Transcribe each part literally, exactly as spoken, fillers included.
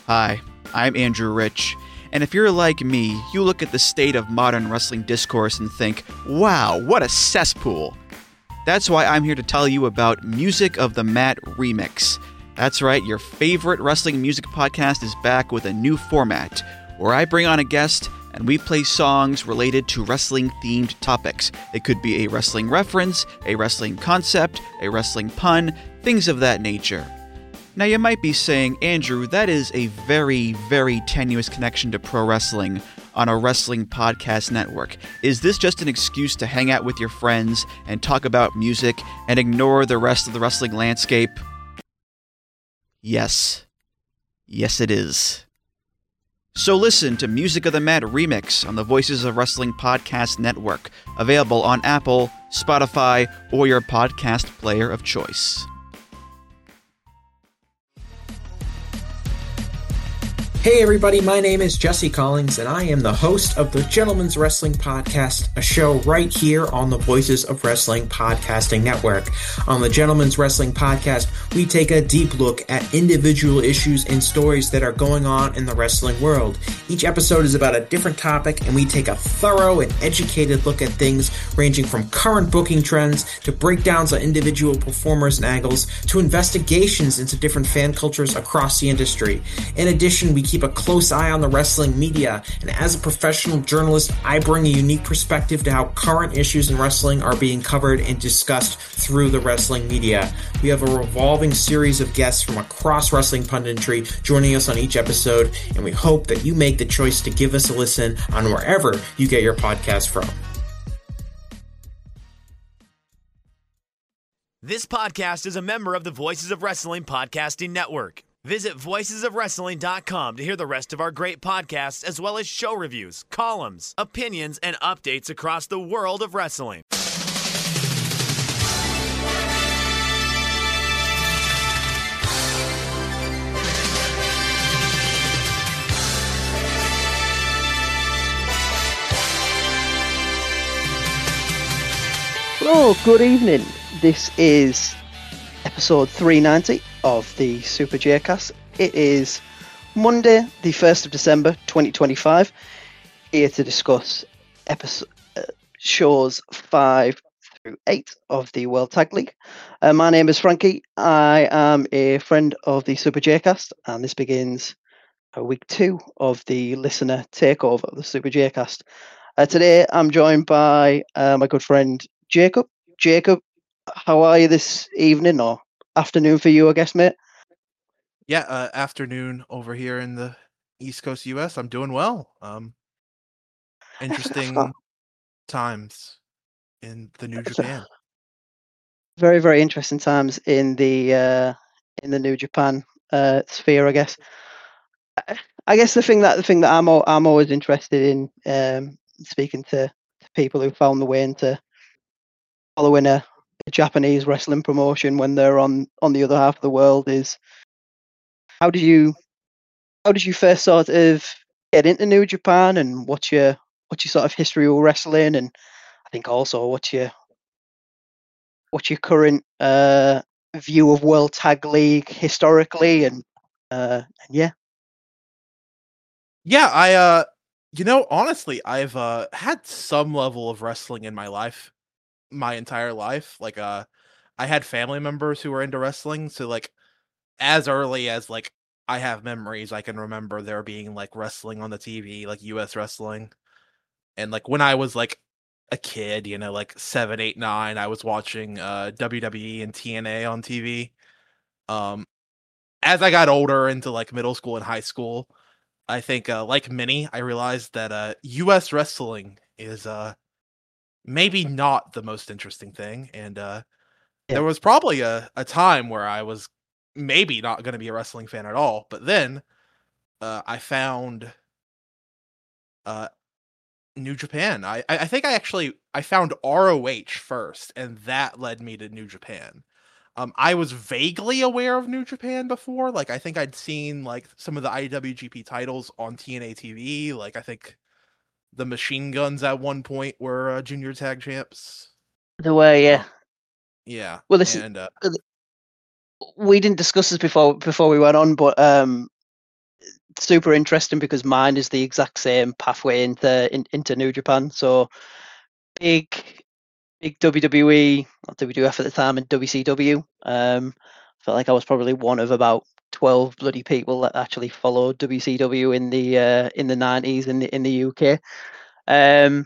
Hi, I'm Andrew Rich, and if you're like me, you look at the state of modern wrestling discourse and think, wow, what a cesspool. That's why I'm here to tell you about Music of the Mat Remix. That's right, your favorite wrestling music podcast is back with a new format, where I bring on a guest and we play songs related to wrestling-themed topics. It could be a wrestling reference, a wrestling concept, a wrestling pun, things of that nature. Now you might be saying, Andrew, that is a very, very tenuous connection to pro wrestling on a wrestling podcast network. Is this just an excuse to hang out with your friends and talk about music and ignore the rest of the wrestling landscape? Yes. Yes, it is. So listen to Music of the Mat Remix on the Voices of Wrestling Podcast Network, available on Apple, Spotify, or your podcast player of choice. Hey everybody, my name is Jesse Collins, and I am the host of the Gentleman's Wrestling Podcast, a show right here on the Voices of Wrestling Podcasting Network. On the Gentleman's Wrestling Podcast, we take a deep look at individual issues and stories that are going on in the wrestling world. Each episode is about a different topic, and we take a thorough and educated look at things ranging from current booking trends to breakdowns on individual performers and angles to investigations into different fan cultures across the industry. In addition, we keep a close eye on the wrestling media, and as a professional journalist, I bring a unique perspective to how current issues in wrestling are being covered and discussed through the wrestling media. We have a revolving series of guests from across wrestling punditry joining us on each episode, and we hope that you make the choice to give us a listen on wherever you get your podcast from. This podcast is a member of the Voices of Wrestling Podcasting Network. Visit voices of wrestling dot com to hear the rest of our great podcasts, as well as show reviews, columns, opinions, and updates across the world of wrestling. Hello, good evening. This is episode three ninety of the Super J-Cast. It is Monday, the first of December, twenty twenty-five. Here to discuss episode uh, shows five through eight of the World Tag League. Uh, my name is Frankie. I am a friend of the Super J-Cast, and this begins uh, week two of the listener takeover of the Super J-Cast. Uh, today, I'm joined by uh, my good friend Jacob. Jacob, how are you this evening or afternoon for you, I guess, mate? Yeah, uh, afternoon over here in the East Coast U S. I'm doing well. Um, interesting times in the New Japan. Very, very interesting times in the uh, in the New Japan uh, sphere, I guess. I guess the thing that the thing that I'm al- I'm always interested in um, speaking to, to people who found the way into following a, a Japanese wrestling promotion when they're on on the other half of the world is how did you how did you first sort of get into New Japan, and what's your what's your sort of history with wrestling, and I think also what's your what's your current uh, view of World Tag League historically, and uh, and yeah. Yeah, I uh you know, honestly, I've uh had some level of wrestling in my life my entire life. Like uh I had family members who were into wrestling, so like as early as like I have memories, I can remember there being like wrestling on the T V, like U S wrestling. And like when I was like a kid, you know, like seven, eight, nine, I was watching uh W W E and T N A on T V. Um as I got older into like middle school and high school, I think uh like many, I realized that uh U S wrestling is uh maybe not the most interesting thing. And uh Yeah. there was probably a, a time where I was maybe not going to be a wrestling fan at all, but then uh, I found uh, New Japan. I, I I think I actually I found R O H first, and that led me to New Japan. Um, I was vaguely aware of New Japan before. Like I think I'd seen like some of the I W G P titles on T N A T V. Like I think the Machine Guns at one point were uh, junior tag champs. The way, yeah. Yeah. Well, listen, and uh, we didn't discuss this before before we went on, but um, it's super interesting because mine is the exact same pathway into in, into New Japan. So big, big W W E, or W W F at the time, and W C W. Um, felt like I was probably one of about twelve bloody people that actually followed W C W in the uh, in the nineties in the in the U K. Um,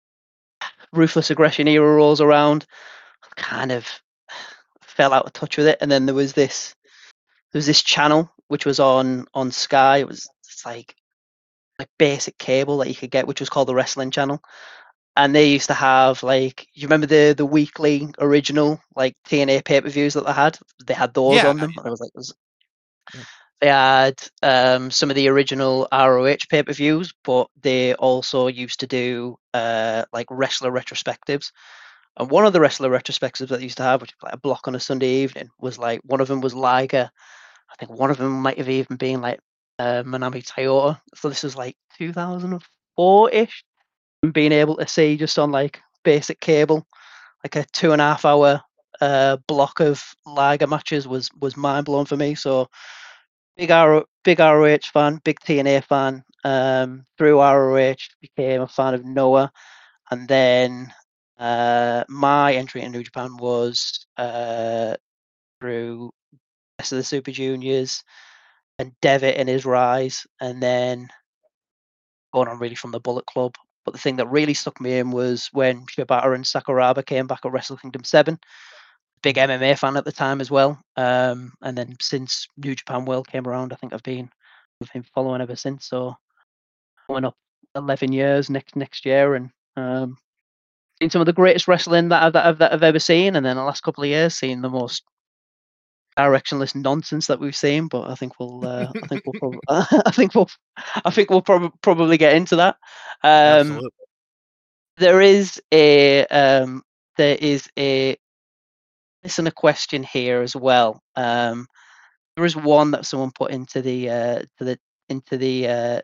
Ruthless Aggression era rolls around, kind of fell out of touch with it, and then there was this there was this channel which was on on Sky. It was it's like like basic cable that you could get, which was called the Wrestling Channel. And they used to have like you remember the the weekly original like T N A pay per views that they had. They had those Yeah. on them. And I was like, it was, Yeah. they had um, some of the original R O H pay per views, but they also used to do uh, like wrestler retrospectives. And one of the wrestler retrospectives that they used to have, which was like a block on a Sunday evening, was like one of them was Liger. I think one of them might have even been like uh, Manami Toyota. So this was like two thousand four ish. And being able to see just on like basic cable, like a two and a half hour uh, block of Liger matches was was mind blowing for me. So big R big R O H fan, big T N A fan. Um, through R O H became a fan of Noah, and then uh, my entry into New Japan was uh, through Best of the Super Juniors and Devitt in his rise, and then going on really from the Bullet Club. But the thing that really stuck me in was when Shibata and Sakuraba came back at Wrestle Kingdom seven. Big M M A fan at the time as well. Um, and then since New Japan World came around, I think I've been I've been following ever since. So coming up eleven years next next year, and um, seen some of the greatest wrestling that I've, that I've that I've ever seen. And then the last couple of years, seen the most directionless nonsense that we've seen. But I think we'll uh, I think we'll prob- I think we'll I think we'll prob- probably get into that. Um, Absolutely. there is a um, there is a listener question here as well. Um, there is one that someone put into the uh, to the into the uh,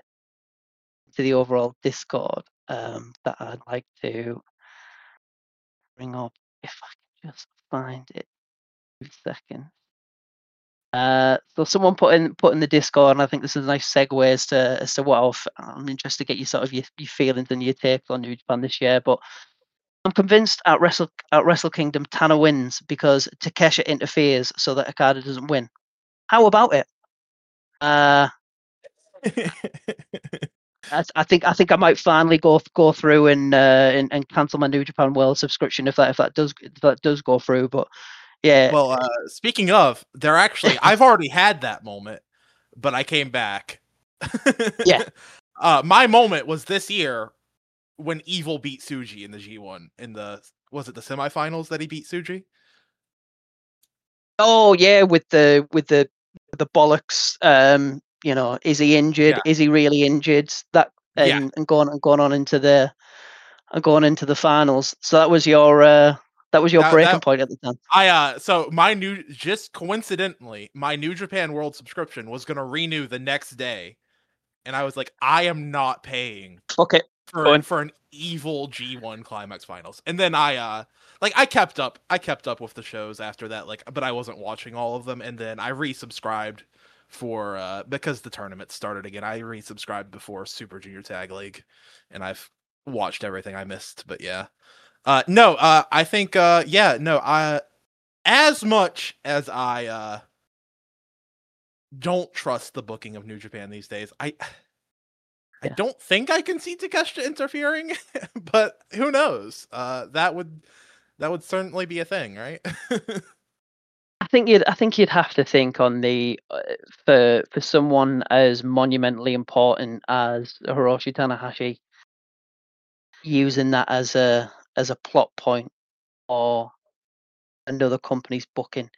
to the overall Discord um, that I'd like to bring up if I can just find it. Two seconds. Uh, so someone put in put in the Discord, and I think this is a nice segue as to as to what I'll, I'm interested to get you sort of your, your feelings and your takes on New Japan this year. But I'm convinced at Wrestle at Wrestle Kingdom Tana wins because Takesha interferes so that Okada doesn't win. How about it? Uh, I, I think I think I might finally go go through and uh, and, and cancel my New Japan World subscription if that if that does if that does go through. But yeah, Well, uh, speaking of, they're actually I've already had that moment, but I came back. Yeah. Uh, my moment was this year when Evil beat Tsuji in the G one in the was it the semifinals that he beat Tsuji? Oh yeah, with the with the the bollocks. Um, you know, is he injured? Yeah. Is he really injured? That and, Yeah. and going and going on into the and going into the finals. So that was your uh, that was your That- breaking that- point at the time. I uh so my new just coincidentally my New Japan World subscription was gonna renew the next day, and I was like, I am not paying Okay. for Go on. for an Evil G one Climax Finals. And then I uh like I kept up I kept up with the shows after that, like, but I wasn't watching all of them, and then I resubscribed for uh because the tournament started again. I resubscribed before Super Junior Tag League, and I've watched everything I missed. But yeah. Uh no, uh I think uh yeah, no, I as much as I uh don't trust the booking of New Japan these days, I I Yeah. don't think I can see Takeshita interfering, but who knows? Uh, that would that would certainly be a thing, right? I think you'd I think you'd have to think on the uh, for for someone as monumentally important as Hiroshi Tanahashi using that as a as a plot point or another company's booking,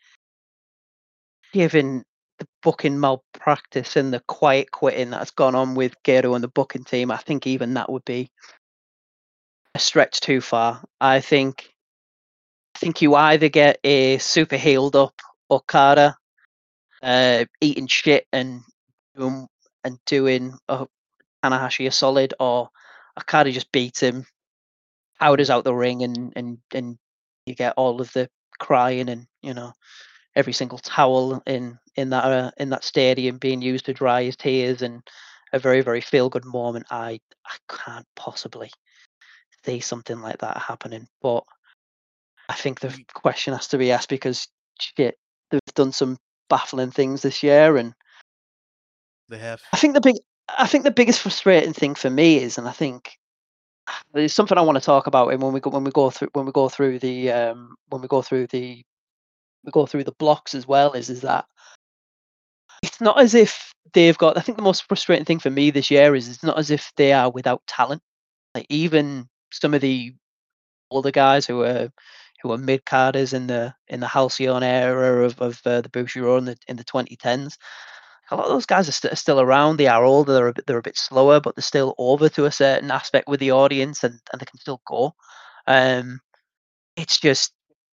given the booking malpractice and the quiet quitting that's gone on with Gedo and the booking team. I think even that would be a stretch too far. I think I think you either get a super healed up Okada uh, eating shit and doing and doing uh, Tanahashi a solid, or Okada just beats him, powders out the ring, and and and you get all of the crying and you know every single towel in in that uh, in that stadium being used to dry his tears, and a very very feel good moment, I I can't possibly see something like that happening. But I think the Y- question has to be asked because shit, they've done some baffling things this year, and They have. I think the big I think the biggest frustrating thing for me is, and I think there's something I want to talk about, and when we go when we go through when we go through the um when we go through the we go through the blocks as well, is is that it's not as if they've got. I think the most frustrating thing for me this year is it's not as if they are without talent. Like even some of the older guys who are who are mid carders in the in the Halcyon era of of uh, the Bushiroad in the in the twenty tens. A lot of those guys are, st- are still around. They are older. They're a bit, they're a bit slower, but they're still over to a certain aspect with the audience, and, and they can still go. Um, it's just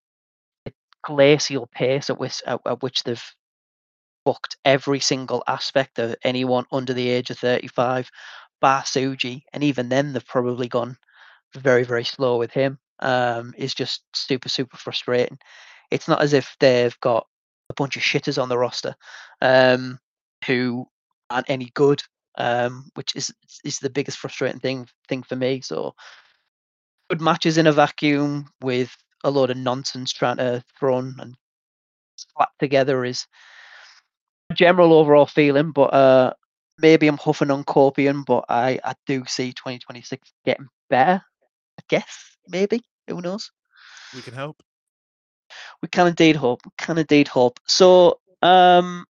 glacial pace at which at, at which they've booked every single aspect of anyone under the age of thirty-five, bar Suji, and even then they've probably gone very very slow with him. Um, is just super super frustrating. It's not as if they've got a bunch of shitters on the roster, um, who aren't any good, um, which is is the biggest frustrating thing thing for me. So good matches in a vacuum with a load of nonsense trying to thrown and slap together is general overall feeling, but uh, maybe I'm huffing on Corpian, but I, I do see twenty twenty-six getting better. I guess maybe who knows? We can hope. We can indeed hope. We can indeed hope. So um,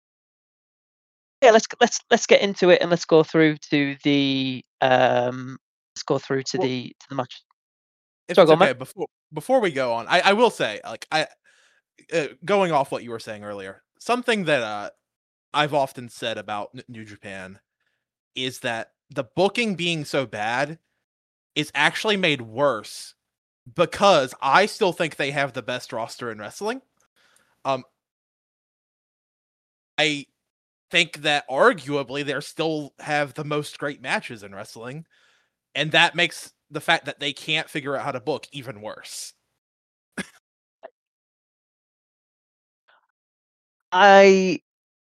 yeah, let's let's let's get into it and let's go through to the um, let's go through to Well, the to the match. if Sorry, it's go on, okay, man. before before we go on, I, I will say, like, I uh, going off what you were saying earlier, something that uh, I've often said about N- New Japan is that the booking being so bad is actually made worse because I still think they have the best roster in wrestling. Um, I think that arguably they still have the most great matches in wrestling, and that makes the fact that they can't figure out how to book even worse. I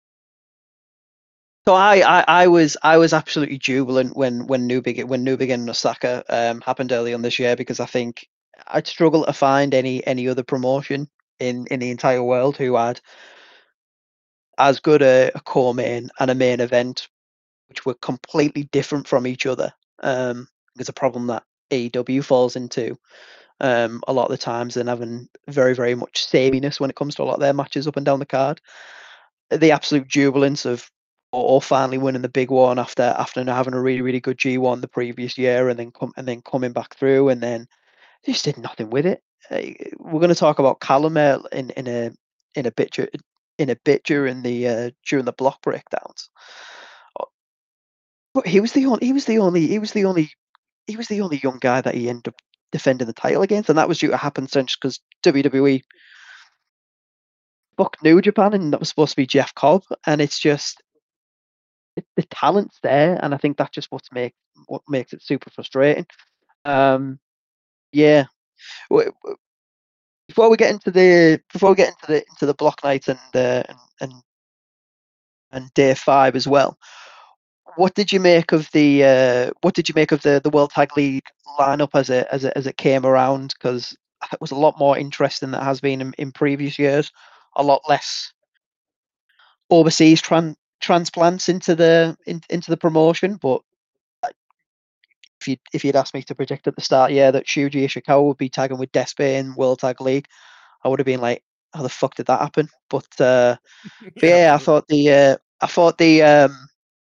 So I, I, I was I was absolutely jubilant when when New Begin when New Begin Osaka um, happened early on this year because I think I'd struggle to find any any other promotion in, in the entire world who had as good a, a core main and a main event which were completely different from each other. Um, it's a problem that A E W falls into um, a lot of the times and having very very much sameness when it comes to a lot of their matches up and down the card. The absolute jubilance of or finally winning the big one after after having a really really good G one the previous year and then come and then coming back through and then just did nothing with it. Uh, we're going to talk about Callum uh, in in a in a bit dur- in a bit during the uh, during the block breakdowns. Uh, But he was the only he was the only he was the only he was the only young guy that he ended up defending the title against, and that was due to happenstance because W W E booked New Japan and that was supposed to be Jeff Cobb, and it's just it, the talent's there, and I think that's just what's make what makes it super frustrating. Um, yeah. W- w- Before we get into the before we get into the into the block night and uh, and, and and day five as well, what did you make of the uh, what did you make of the the World Tag League lineup as it as it as it came around? Because it was a lot more interesting than it has been in, in previous years. A lot less overseas tran- transplants into the in, into the promotion, but if you if you'd asked me to predict at the start, yeah, that Shuji Ishikawa would be tagging with Despe in World Tag League, I would have been like, how the fuck did that happen? But uh, but yeah, I Absolutely. thought the uh, I thought the um,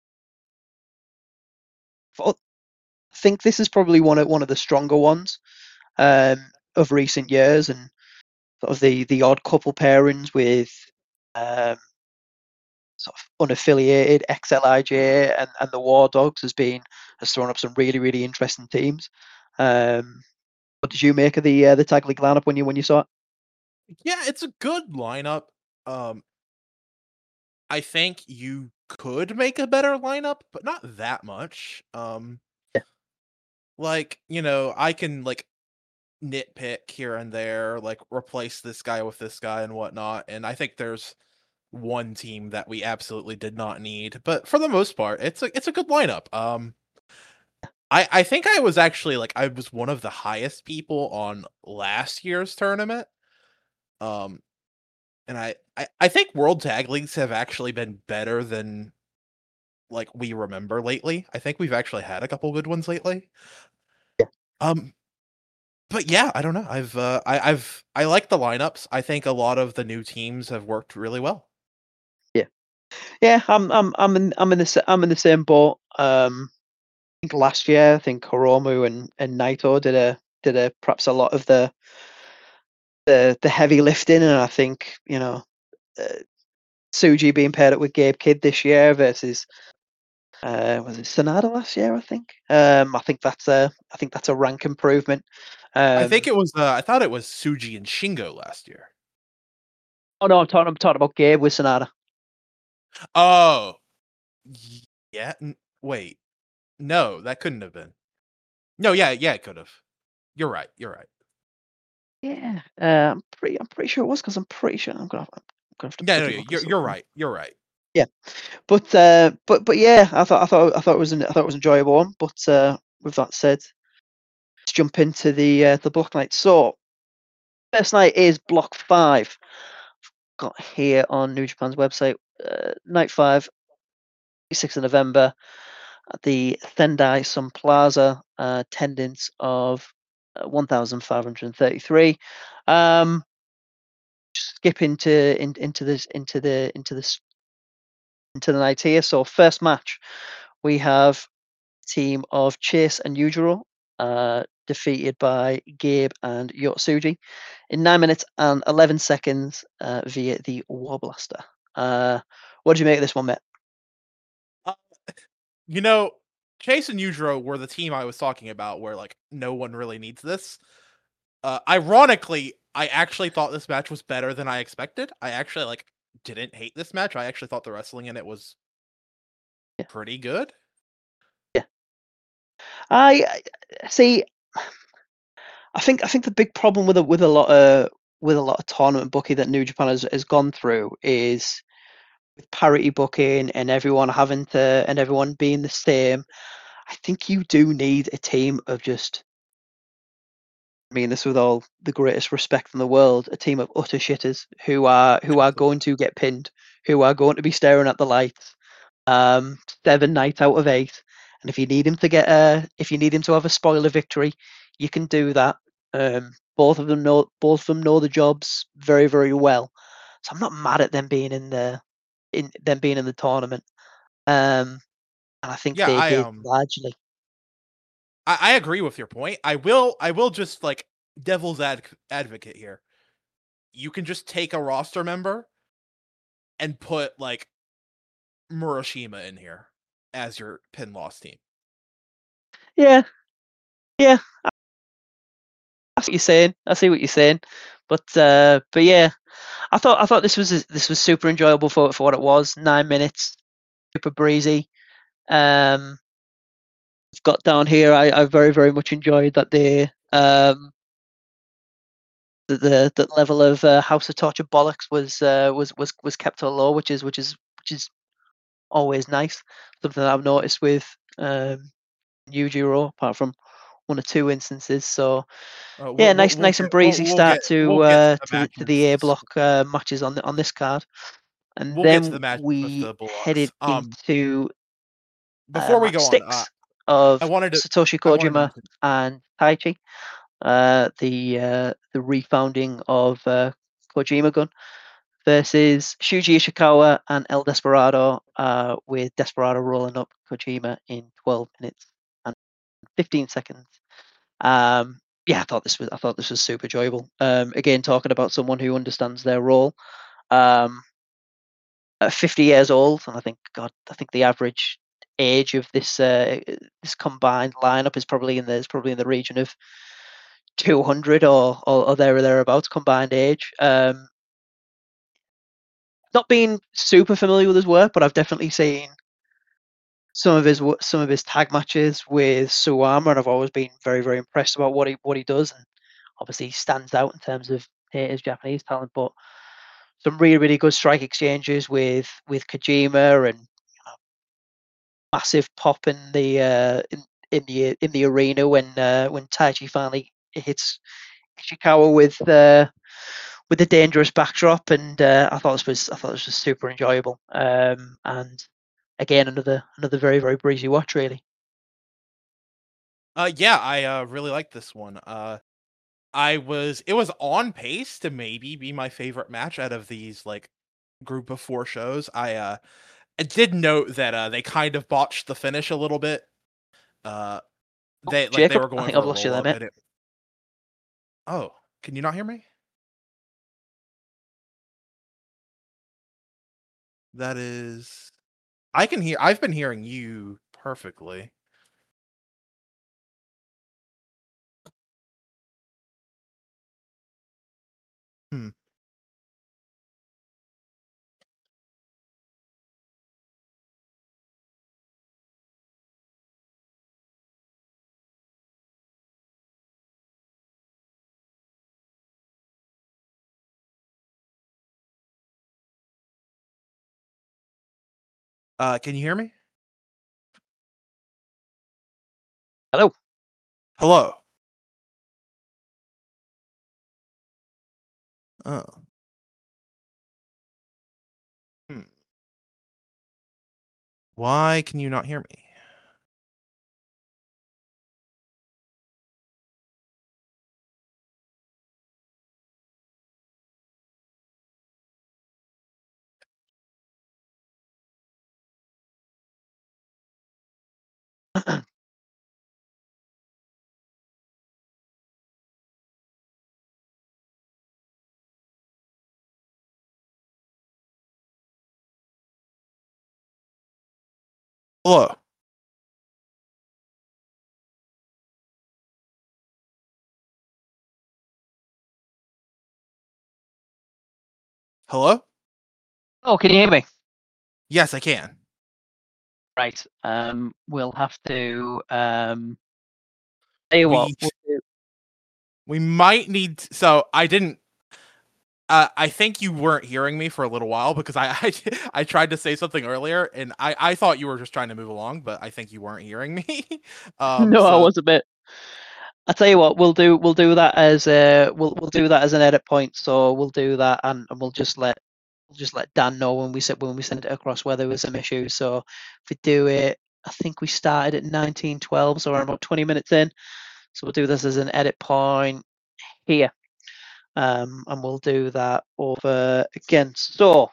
thought, I think this is probably one of one of the stronger ones um, of recent years, and sort of the the odd couple pairings with um, sort of unaffiliated X L I J and, and the War Dogs has been has thrown up some really really interesting teams. Um, what did you make of the uh, the tag league lineup when you when you saw it? Yeah, it's a good lineup. Um, I think you could make a better lineup, but not that much. Um, Yeah. like, you know, I can like nitpick here and there, like replace this guy with this guy and whatnot. And I think there's one team that we absolutely did not need. But for the most part, it's a it's a good lineup. Um, I I think I was actually like I was one of the highest people on last year's tournament. Um, and I I, I think World Tag Leagues have actually been better than like we remember lately. I think we've actually had a couple good ones lately. Um, but yeah, I don't know. I've uh, I, I've I like the lineups. I think a lot of the new teams have worked really well. Yeah, yeah. I'm I'm I'm in I'm in the sa- I'm in the same boat. Um, I think last year, I think Hiromu and and Naito did a did a perhaps a lot of the the the heavy lifting, and I think you know uh, Suji being paired up with Gabe Kidd this year versus uh, was it Sonata last year? I think. Um, I think that's a I think that's a rank improvement. I Um, think it was uh, I thought it was Suji and Shingo last year. oh no, I'm talking I'm talking about Gabe with Sonata. Oh, y- yeah. N- wait, no, that couldn't have been. No, yeah, yeah, it could have. You're right. You're right. Yeah, uh, I'm pretty I'm pretty sure it was because I'm pretty sure I'm gonna I'm gonna have to Yeah, no, quickly no, look you're this up you're now. right. You're right. Yeah, but uh, but but yeah, I thought I thought I thought it was an, I thought it was an enjoyable one. But uh, with that said, let's jump into the uh, the block night. So first night is block five. Got here on New Japan's website. Uh, night five, sixth of November at the Sendai Sun Plaza. Uh, attendance of uh, one thousand five hundred thirty-three. Um, skip into in, into this into the into this into the night here. So first match, we have team of Chase and Yujiro, uh, defeated by Gabe and Yotsuji in nine minutes and eleven seconds uh, via the Warblaster. Uh, what did you make of this one, Matt? Uh, you know, Chase and Yujiro were the team I was talking about, where like no one really needs this. Uh, ironically, I actually thought this match was better than I expected. I actually like didn't hate this match. I actually thought the wrestling in it was Yeah, pretty good. yeah. I I- see. I think I think the big problem with a with a lot of with a lot of tournament booking that New Japan has, has gone through is with parity booking and everyone having to and everyone being the same. I think you do need a team of just I mean this with all the greatest respect in the world, a team of utter shitters who are who are going to get pinned, who are going to be staring at the lights, um, seven nights out of eight. And if you need him to get a, if you need him to have a spoiler victory, you can do that. Um, both of them know, both of them know the jobs very, very well. So I'm not mad at them being in the, in them being in the tournament. Um, and I think Yeah, they I did um largely. I, I agree with your point. I will I will just like devil's ad- advocate here. You can just take a roster member and put like Murashima in here as your pin loss team. Yeah, yeah. I see what you're saying. I see what you're saying. But uh, but yeah, I thought I thought this was this was super enjoyable for for what it was. Nine minutes, super breezy. Um, I've got down here. I, I very very much enjoyed that they um the the, the level of uh, House of Torture bollocks was uh, was was was kept low, which is which is which is always nice. Something that I've noticed with um Yujiro, apart from one or two instances. So Uh, yeah, we'll, we'll nice we'll nice and get we'll, breezy we'll get start to we'll get to uh the to the to the A matches. block uh, matches on the, on this card. And We'll get to then the matches with we the Bullocks. headed Um, into uh, before we match go on, uh, six I of wanted to Satoshi I wanted to Kojima mention. and Taichi, uh, the uh, the refounding of uh, Kojima Gun versus Shuji Ishikawa and El Desperado, uh, with Desperado rolling up Kojima in twelve minutes and fifteen seconds. Um, yeah, I thought this was I thought this was super enjoyable. Um, again, talking about someone who understands their role. Um, at fifty years old, and I think God, I think the average age of this uh, this combined lineup is probably in the is probably in the region of two hundred or, or or there or thereabouts combined age. Um, not being super familiar with his work, but I've definitely seen some of his some of his tag matches with Suwama, and I've always been very very impressed about what he what he does, and obviously he stands out in terms of his Japanese talent. But some really really good strike exchanges with with Kojima, and you know, massive pop in the uh, in, in the in the arena when uh, when Taichi finally hits Ishikawa with uh, with the dangerous backdrop, and uh, I thought this was I thought this was super enjoyable. Um, and again, another another very very breezy watch, really. Uh, yeah, I uh, really like this one. Uh, I was it was on pace to maybe be my favorite match out of these like group of four shows. I uh, I did note that uh, they kind of botched the finish a little bit. Uh, Oh, they like they Jacob, were I going think for I've a lost you roll there, up, mate. and it. Oh, can you not hear me? That is, I can hear. I've been hearing you perfectly. Hmm. Uh, can you hear me? Hello. Hello. Oh. Hmm. Why can you not hear me? Hello. Hello. Oh, can you hear me? Yes, I can. Right. Um, we'll have to um, tell you what. We We'll do. we might need. So I didn't. Uh, I think you weren't hearing me for a little while because I, I I tried to say something earlier and I I thought you were just trying to move along, but I think you weren't hearing me. um. No, I So was a bit. I tell you what, we'll do we'll do that as a we'll we'll do that as an edit point. So we'll do that, and, and we'll just let we'll just let Dan know when we send when we send it across where there was some issues. So if we do it, I think we started at nineteen twelve, so we're about twenty minutes in. So we'll do this as an edit point here, um, and we'll do that over again. So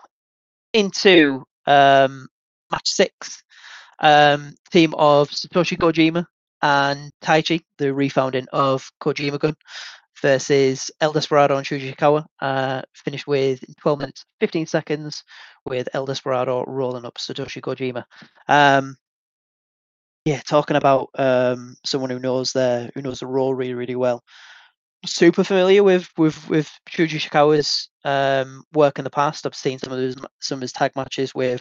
into um, match six, um, team of Satoshi Kojima and Taichi, the refounding of Kojima Gun, versus El Desperado and Shuji Ishikawa, uh, finished with twelve minutes, fifteen seconds, with El Desperado rolling up Satoshi Kojima. Um, yeah, talking about um, someone who knows the who knows the role really, really well. Super familiar with with with Shuji Ishikawa's um, work in the past. I've seen some of his some of his tag matches with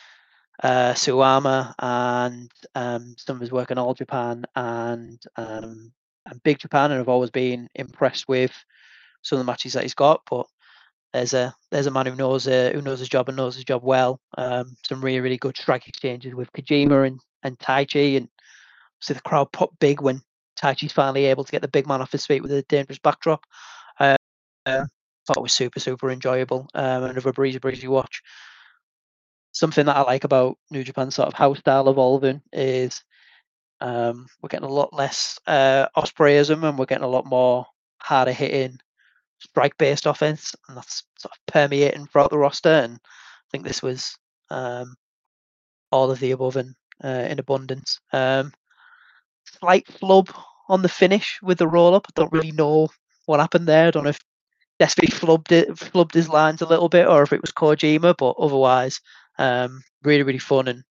uh, Suwama and um, some of his work in All Japan and um, and Big Japan, and I've always been impressed with some of the matches that he's got. But there's a there's a man who knows uh, who knows his job and knows his job well. Um, some really really good strike exchanges with Kojima and and Taichi, and so the crowd pop big when Taichi's finally able to get the big man off his feet with a dangerous backdrop. Uh, uh, thought it was super super enjoyable. Um, another breezy breezy watch. Something that I like about New Japan's sort of house style evolving is um, we're getting a lot less uh, Ospreyism, and we're getting a lot more harder hitting strike based offense, and that's sort of permeating throughout the roster. And I think this was um, all of the above in, uh, in abundance. Um, slight flub on the finish with the roll up. I don't really know what happened there. I don't know if Despy flubbed it, flubbed his lines a little bit, or if it was Kojima. But otherwise, um, really, really fun, and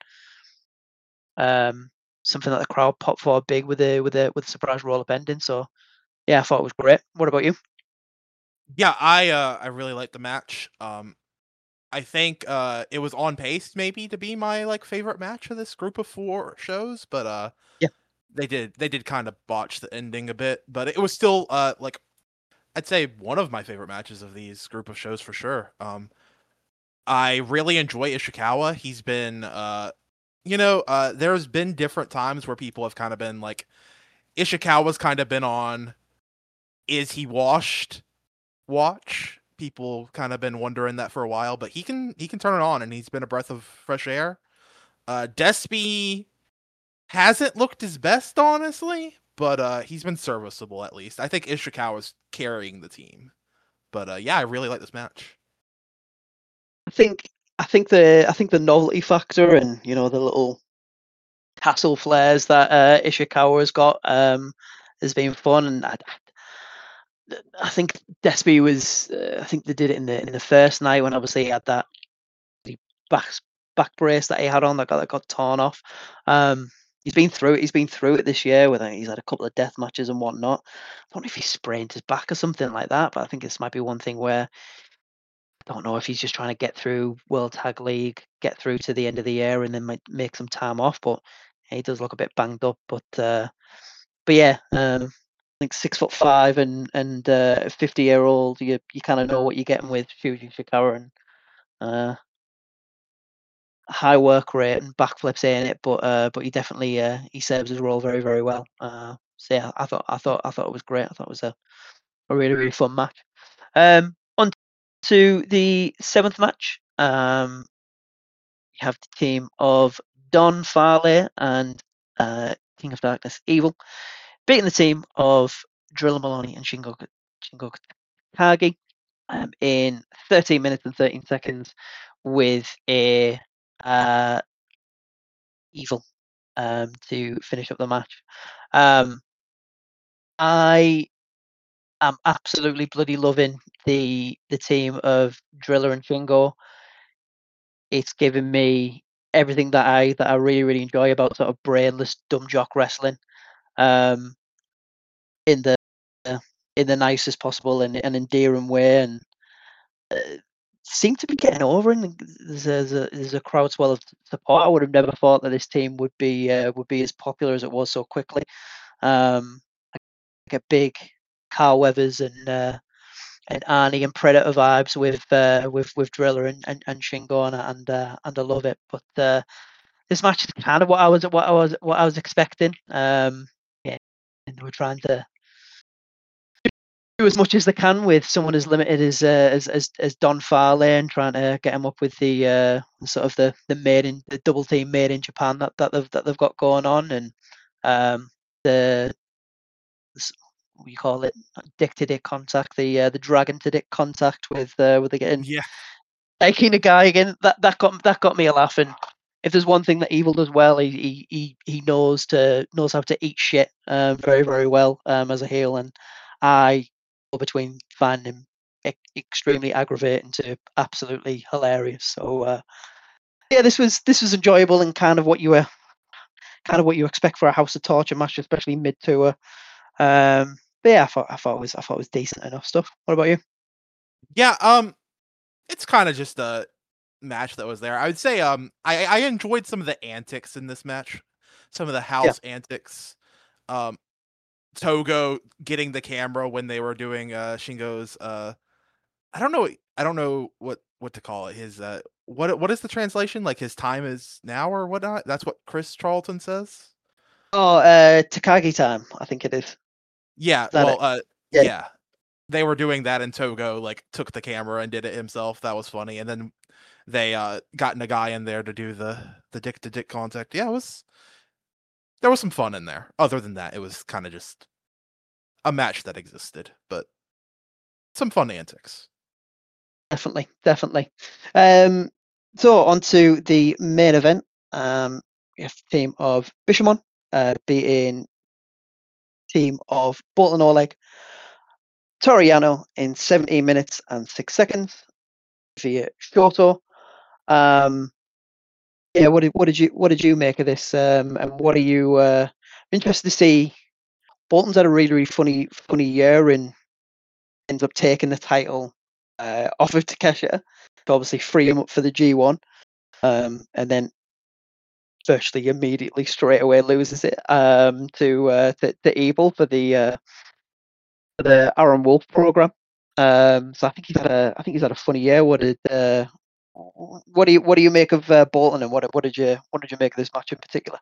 um, something that the crowd popped for big with a with a with a surprise roll up ending. So yeah, I thought it was great. What about you? yeah, I uh I really liked the match. Um, I think uh it was on pace maybe to be my like favorite match of this group of four shows, but uh Yeah. they did they did kind of botch the ending a bit, but it was still uh like I'd say one of my favorite matches of these group of shows for sure. Um, I really enjoy Ishikawa. He's been, uh, you know, uh, there's been different times where people have kind of been like, Ishikawa's kind of been on, is he washed? Watch. People kind of been wondering that for a while, but he can he can turn it on, and he's been a breath of fresh air. Uh, Despy hasn't looked his best, honestly, but uh, he's been serviceable at least. I think Ishikawa's carrying the team, but uh, yeah, I really like this match. I think I think the I think the novelty factor and you know the little tassel flares that uh, Ishikawa has got um, has been fun, and I, I think Despy was uh, I think they did it in the in the first night when obviously he had that back back brace that he had on that got that got torn off. Um, he's been through it. He's been through it this year with he's had a couple of death matches and whatnot. I don't know if he sprained his back or something like that, but I think this might be one thing where I don't know if he's just trying to get through World Tag League, get through to the end of the year, and then might make some time off. But he does look a bit banged up. But uh, but yeah, um, I think six foot five and and uh, fifty year old, you you kind of know what you're getting with Shuji Ishikawa, and uh, high work rate and backflips in it. But uh, but he definitely uh, he serves his role very very well. Uh, so yeah, I thought I thought I thought it was great. I thought it was a, a really really fun match. Um, on to the seventh match. Um, you have the team of Don Farley and uh, King of Darkness Evil beating the team of Drilla Maloney and Shingo Shingo Takagi um, in thirteen minutes and thirteen seconds with a uh, Evil um, to finish up the match. Um, I am absolutely bloody loving the the team of Driller and Shingo. It's given me everything that I that I really really enjoy about sort of brainless dumb jock wrestling, um, in the uh, in the nicest possible and, and endearing way, and uh, seem to be getting over. And there's a, there's a there's a crowdswell of support. I would have never thought that this team would be uh, would be as popular as it was so quickly. Um, I get big Carl Weathers and uh, and Arnie and Predator vibes with uh, with with Driller and and, and Shingo, and and, uh, and I love it. But uh, this match is kind of what I was what I was what I was expecting. Um, yeah, and we're trying to do as much as they can with someone as limited as uh, as, as as Don Farley, and trying to get him up with the uh, sort of the the made in the double team made in Japan that that they've that they've got going on, and um, the what do you call it, dick to dick contact, the uh, the dragon to dick contact with uh, with the getting Yeah, taking a guy again. That that got that got me a laugh. And if there's one thing that Evil does well, he he he, he knows to knows how to eat shit um, very very well um, as a heel, and I go between finding him e- extremely aggravating to absolutely hilarious. So uh, yeah, this was this was enjoyable and kind of what you were kind of what you expect for a House of Torture match, especially mid tour. Um, but yeah, I thought I thought it was I thought it was decent enough stuff. What about you? yeah. Um, it's kind of just a match that was there. I would say, um, I I enjoyed some of the antics in this match, some of the house yeah. antics. Um, Togo getting the camera when they were doing uh Shingo's uh, I don't know, I don't know what what to call it. His uh, what what is the translation? Like his time is now or whatnot? That's what Chris Charlton says. Oh, uh, Takagi time, I think it is. Yeah, is well, it? uh, yeah. yeah. They were doing that, and Togo like took the camera and did it himself. That was funny. And then they uh gotten a guy in there to do the the dick to dick contact. Yeah, it was there was some fun in there. Other than that, it was kind of just a match that existed, but some fun antics. Definitely, definitely. Um, so on to the main event. Um, we have the team of Bishamon uh, beating team of Bolton Oleg Toriano in seventeen minutes and six seconds via Shoto. Um, yeah, what did what did you what did you make of this? Um, and what are you uh, interested to see? Bolton's had a really really funny funny year and ends up taking the title uh, off of Takeshita to obviously free him up for the G one, um, and then virtually immediately straight away loses it um, to, uh, to to Evil for the uh, for the Aaron Wolf program. Um, so I think he's had a I think he's had a funny year. What did uh, what do you what do you make of uh, Bolton, and what what did you what did you make of this match in particular?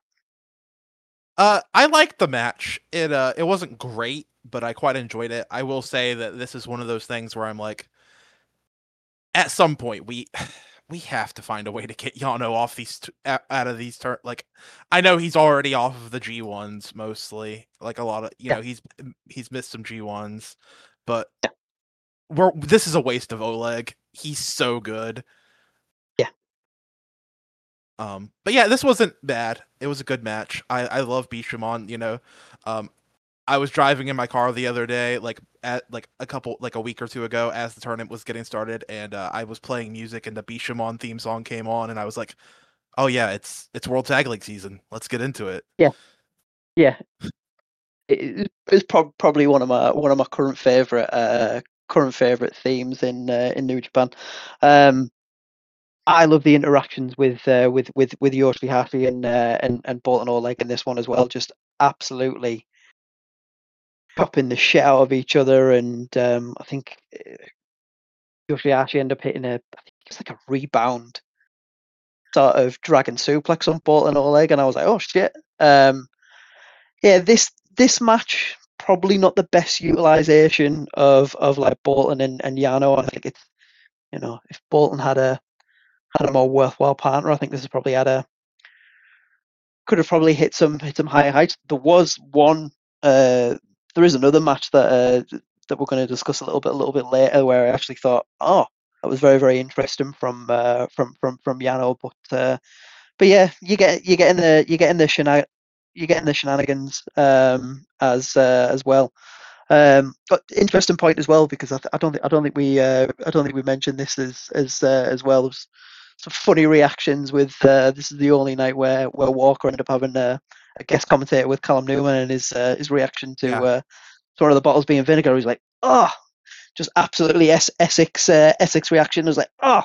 Uh, I liked the match. It uh, it wasn't great, but I quite enjoyed it. I will say that this is one of those things where I'm like, at some point we we have to find a way to get Yano off these t- out of these turn. Like, I know he's already off of the G ones mostly. Like a lot of you Yeah. know he's he's missed some G ones, but yeah. we're this is a waste of Oleg. He's so good. Yeah. Um, but yeah, this wasn't bad. It was a good match. I I love Bishamon. You know, um, I was driving in my car the other day, like at like a couple like a week or two ago, as the tournament was getting started, and uh, I was playing music, and the Bishamon theme song came on, and I was like, "Oh yeah, it's it's World Tag League season. Let's get into it." Yeah, yeah. It, it's pro- probably one of my one of my current favorite uh, current favorite themes in uh, in New Japan. Um, I love the interactions with uh, with with with Yoshihashi and uh, and and Bolton Oleg in this one as well. Just absolutely chopping the shit out of each other, and um, I think Yoshihashi ended up hitting a I think it's like a rebound sort of dragon suplex on Bolton Oleg, and I was like, oh shit. Um, yeah, this this match probably not the best utilization of of like Bolton and, and Yano. I think it's you know if Bolton had a had a more worthwhile partner, I think this has probably had a could have probably hit some hit some higher heights. There was one. Uh, there is another match that uh, that we're going to discuss a little bit a little bit later, where I actually thought, oh, that was very very interesting from uh, from from from Yano. But uh, but yeah, you get you get in the you get in the shenan- you get in the shenanigans um, as uh, as well. Um, but interesting point as well, because I, th- I don't think I don't think we uh, I don't think we mentioned this as as uh, as well. There's some funny reactions with uh, this is the only night where, where Walker ended up having a, a guest commentator with Callum Newman, and his uh, his reaction to Yeah. uh, to one of the bottles being vinegar. He's like, oh, just absolutely es- Essex uh, Essex reaction. I was like, oh,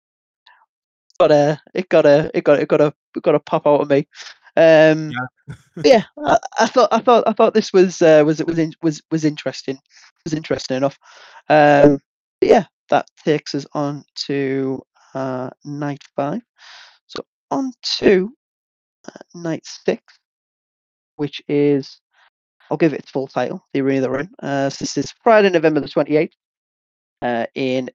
but uh, it got a it got it got a it got a pop out of me. Um, Yeah. yeah, I, I thought I thought I thought this was uh, was was in, was was interesting. Was interesting enough. Um, but yeah, that takes us on to uh, night five. So on to uh, night six, which is I'll give it its full title, the Arena they're in. Uh, so this is Friday, November the twenty eighth, uh, in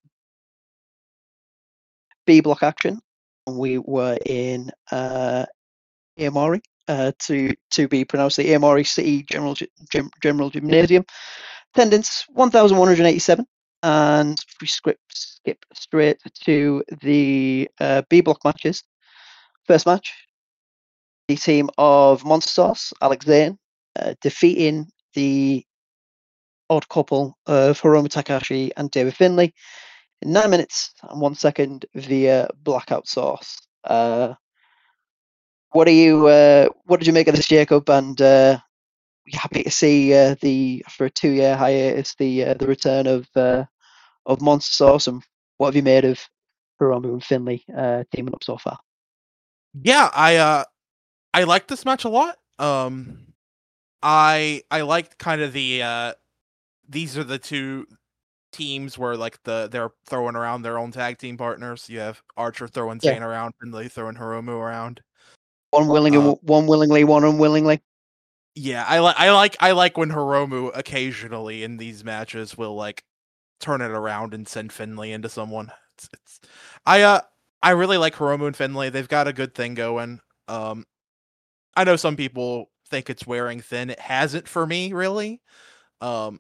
B block action. We were in uh, Aomori, uh, to to be pronounced the Aomori City General Gym, General Gymnasium. Attendance one thousand one hundred eighty-seven, and we script skip straight to the uh, B block matches. First match, the team of Monster Sauce, Alex Zane, uh, defeating the odd couple of Hiromu Takahashi and David Finlay in nine minutes and one second via Blackout Sauce. Uh, what are you? Uh, what did you make of this, Jacob? And uh, we're happy to see uh, the after a two-year hiatus, the uh, the return of uh, of Monster Sauce. And what have you made of Hiromu and Finlay uh, teaming up so far? Yeah, I uh I liked this match a lot. Um I I liked kind of the uh these are the two teams where like the they're throwing around their own tag team partners. You have Archer throwing Yeah. Zane around, Finlay throwing Hiromu around. One willing and Uh, one willingly, one unwillingly. Yeah, I like I like I like when Hiromu occasionally in these matches will like turn it around and send Finlay into someone. It's, it's I uh I really like Hiromu and Finlay. They've got a good thing going. Um I know some people think it's wearing thin. It hasn't for me, really. Um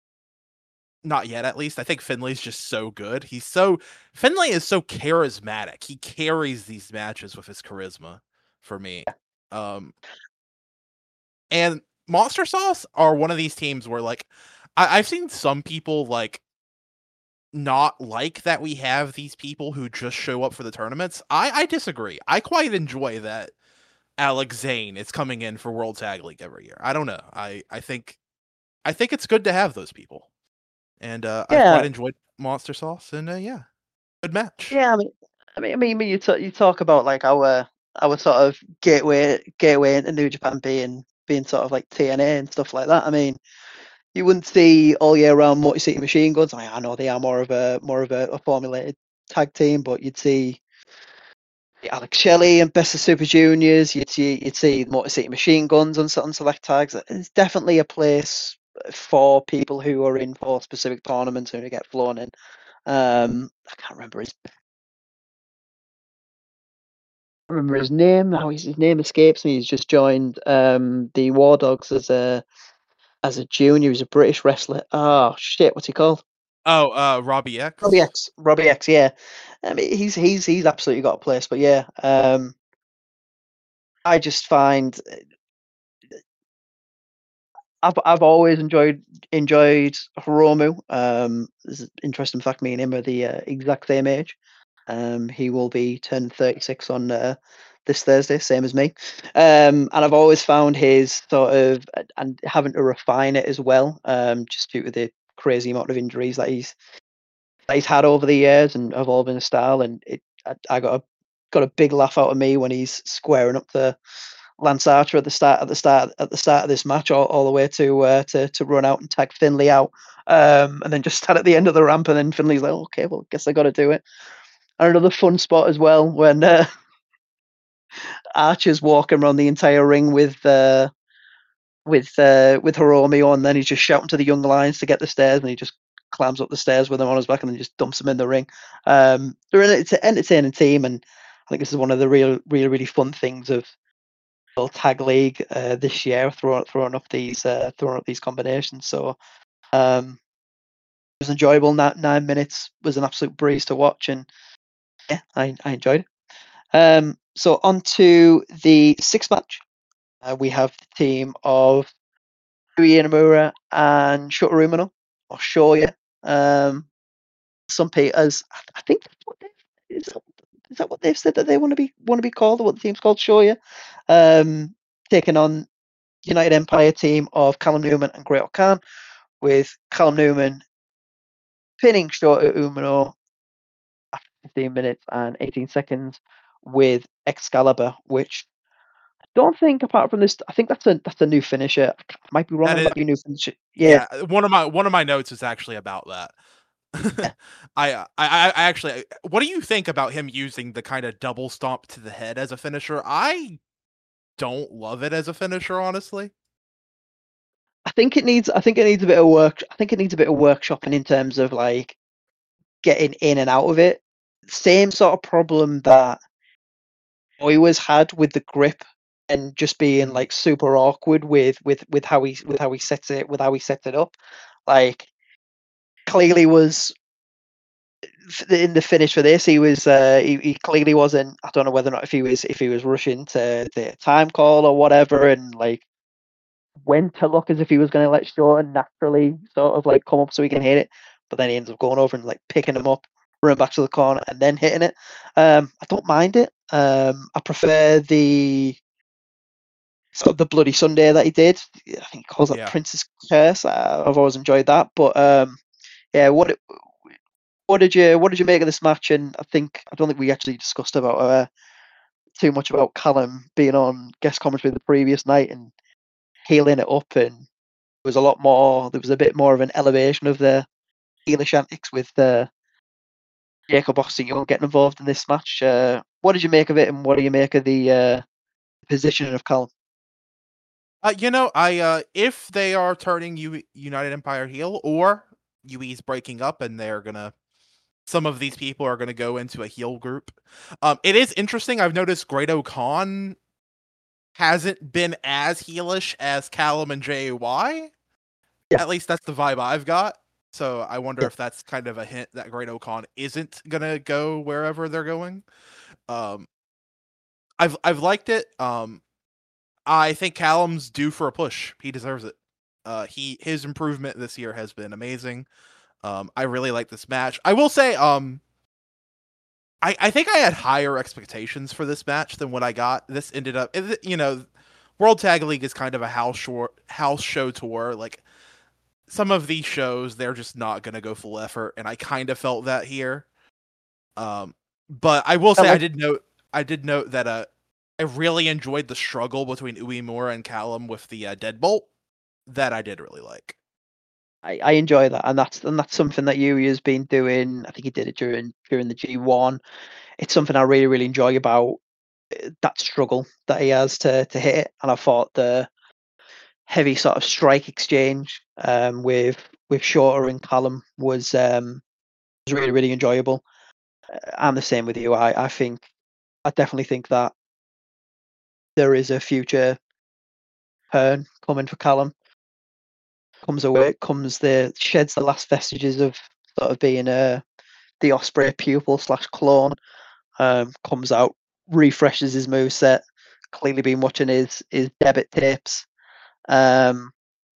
not yet, at least. I think Finlay's just so good. He's so Finlay is so charismatic. He carries these matches with his charisma for me. Um and Monster Sauce are one of these teams where like I, I've seen some people like not like that we have these people who just show up for the tournaments. I, I disagree. I quite enjoy that Alex Zane is coming in for World Tag League every year. I don't know. I, I think I think it's good to have those people. And uh, I've Yeah. quite enjoyed Monster Sauce, and uh, yeah, good match. Yeah, I mean, I mean, I mean, I mean, you talk, you talk about like our our sort of gateway gateway into New Japan being being sort of like T N A and stuff like that. I mean, you wouldn't see all year round Motor City Machine Guns. I mean, I know they are more of a more of a, a formulated tag team, but you'd see Alex Shelley and Best of Super Juniors. You'd see you'd see Motor City Machine Guns on certain select tags. It's definitely a place for people who are in for specific tournaments who get flown in. Um, I can't remember his remember his name now. His, his name escapes me. He's just joined um, the War Dogs as a as a junior. He's a British wrestler. Oh shit, what's he called? Oh, uh, Robbie X. Robbie X. Robbie X. Yeah, I mean, he's he's he's absolutely got a place. But yeah, um, I just find I've I've always enjoyed enjoyed Hiromu. Um, there's an interesting fact: me and him are the uh, exact same age. Um, he will be turning thirty-six on uh, this Thursday, same as me. Um, and I've always found his sort of and having to refine it as well, um, just due to the crazy amount of injuries that he's that he's had over the years and evolving his style. And it, I, I got a got a big laugh out of me when he's squaring up the Lance Archer at the start at the start at the start of this match, all, all the way to uh, to to run out and tag Finlay out, um, and then just stand at the end of the ramp, and then Finlay's like, okay, well, I guess I got to do it. And another fun spot as well when uh, Archer's walking around the entire ring with uh, with uh, with Hiromu, and then he's just shouting to the young lions to get the stairs, and he just climbs up the stairs with them on his back, and then just dumps them in the ring. Um, they're an it's an entertaining team, and I think this is one of the real, really, really fun things of tag league uh, this year, throwing throwing up these uh, throwing up these combinations. So um, it was enjoyable. Nine, nine minutes was an absolute breeze to watch, and yeah, I, I enjoyed it. Um, so on to the sixth match. Uh, we have the team of Rui Inamura and Shota Umino, or Shoya. Um, some people, as I think that's what they, is, that, is that what they've said that they want to be want to be called, or what the team's called, Shoya, um, taking on United Empire team of Callum Newman and Great Khan, with Callum Newman pinning Shota Umino after fifteen minutes and eighteen seconds with Excalibur, which I don't think, apart from this, I think that's a that's a new finisher. I might be wrong. That It is, might be a new finisher. Yeah. yeah. One of my one of my notes is actually about that. Yeah. I, I I actually, what do you think about him using the kind of double stomp to the head as a finisher? I don't love it as a finisher, honestly. I think it needs. I think it needs a bit of work. I think it needs a bit of workshopping in terms of like getting in and out of it. Same sort of problem that Oiwas had with the grip and just being like super awkward with with with how he with how he sets it with how he sets it up. Like clearly was in the finish for this, he was uh, he, he clearly wasn't. I don't know whether or not if he was if he was rushing to the time call or whatever, and like went to look as if he was going to let Shorten naturally sort of like come up so he can hit it, but then he ends up going over and like picking him up, running back to the corner, and then hitting it. Um, I don't mind it. Um, I prefer the sort of the Bloody Sunday that he did. I think he calls it Yeah. Princess Curse. Uh, I've always enjoyed that, but um, yeah, what what did you what did you make of this match? And I think I don't think we actually discussed about uh, too much about Callum being on guest commentary the previous night and healing it up, and there was a lot more. There was a bit more of an elevation of the heelish antics with uh, Jacob Austin Young getting involved in this match. Uh, what did you make of it, and what do you make of the uh, position of Callum? Uh, you know, I uh, if they are turning U- United Empire heel, or U E's breaking up and they're gonna, some of these people are gonna go into a heel group. Um, it is interesting. I've noticed Great-O-Khan hasn't been as heelish as Callum and J A Y. Yeah. At least that's the vibe I've got. So I wonder Yeah. if that's kind of a hint that Great-O-Khan isn't gonna go wherever they're going. Um, I've I've liked it. Um, I think Callum's due for a push. He deserves it. Uh, he his improvement this year has been amazing. Um, I really like this match. I will say, um, I I think I had higher expectations for this match than what I got. This ended up, you know, World Tag League is kind of a house show house show tour. Like some of these shows, they're just not gonna go full effort, and I kind of felt that here. Um, but I will say, I, like- I did note I did note that uh. I really enjoyed the struggle between Uemura and Callum with the uh, deadbolt. That I did really like. I, I enjoy that, and that's and that's something that Yui has been doing. I think he did it during during the G one. it's something I really really enjoy about that struggle that he has to to hit it. And I thought the heavy sort of strike exchange um, with with Shorter and Callum was um, was really really enjoyable. I'm the same with you. I I think I definitely think that there is a future turn coming for Callum. Comes away, comes the sheds the last vestiges of sort of being a the Osprey pupil slash clone. Um, comes out, refreshes his moveset. Clearly been watching his his debit tapes. Um,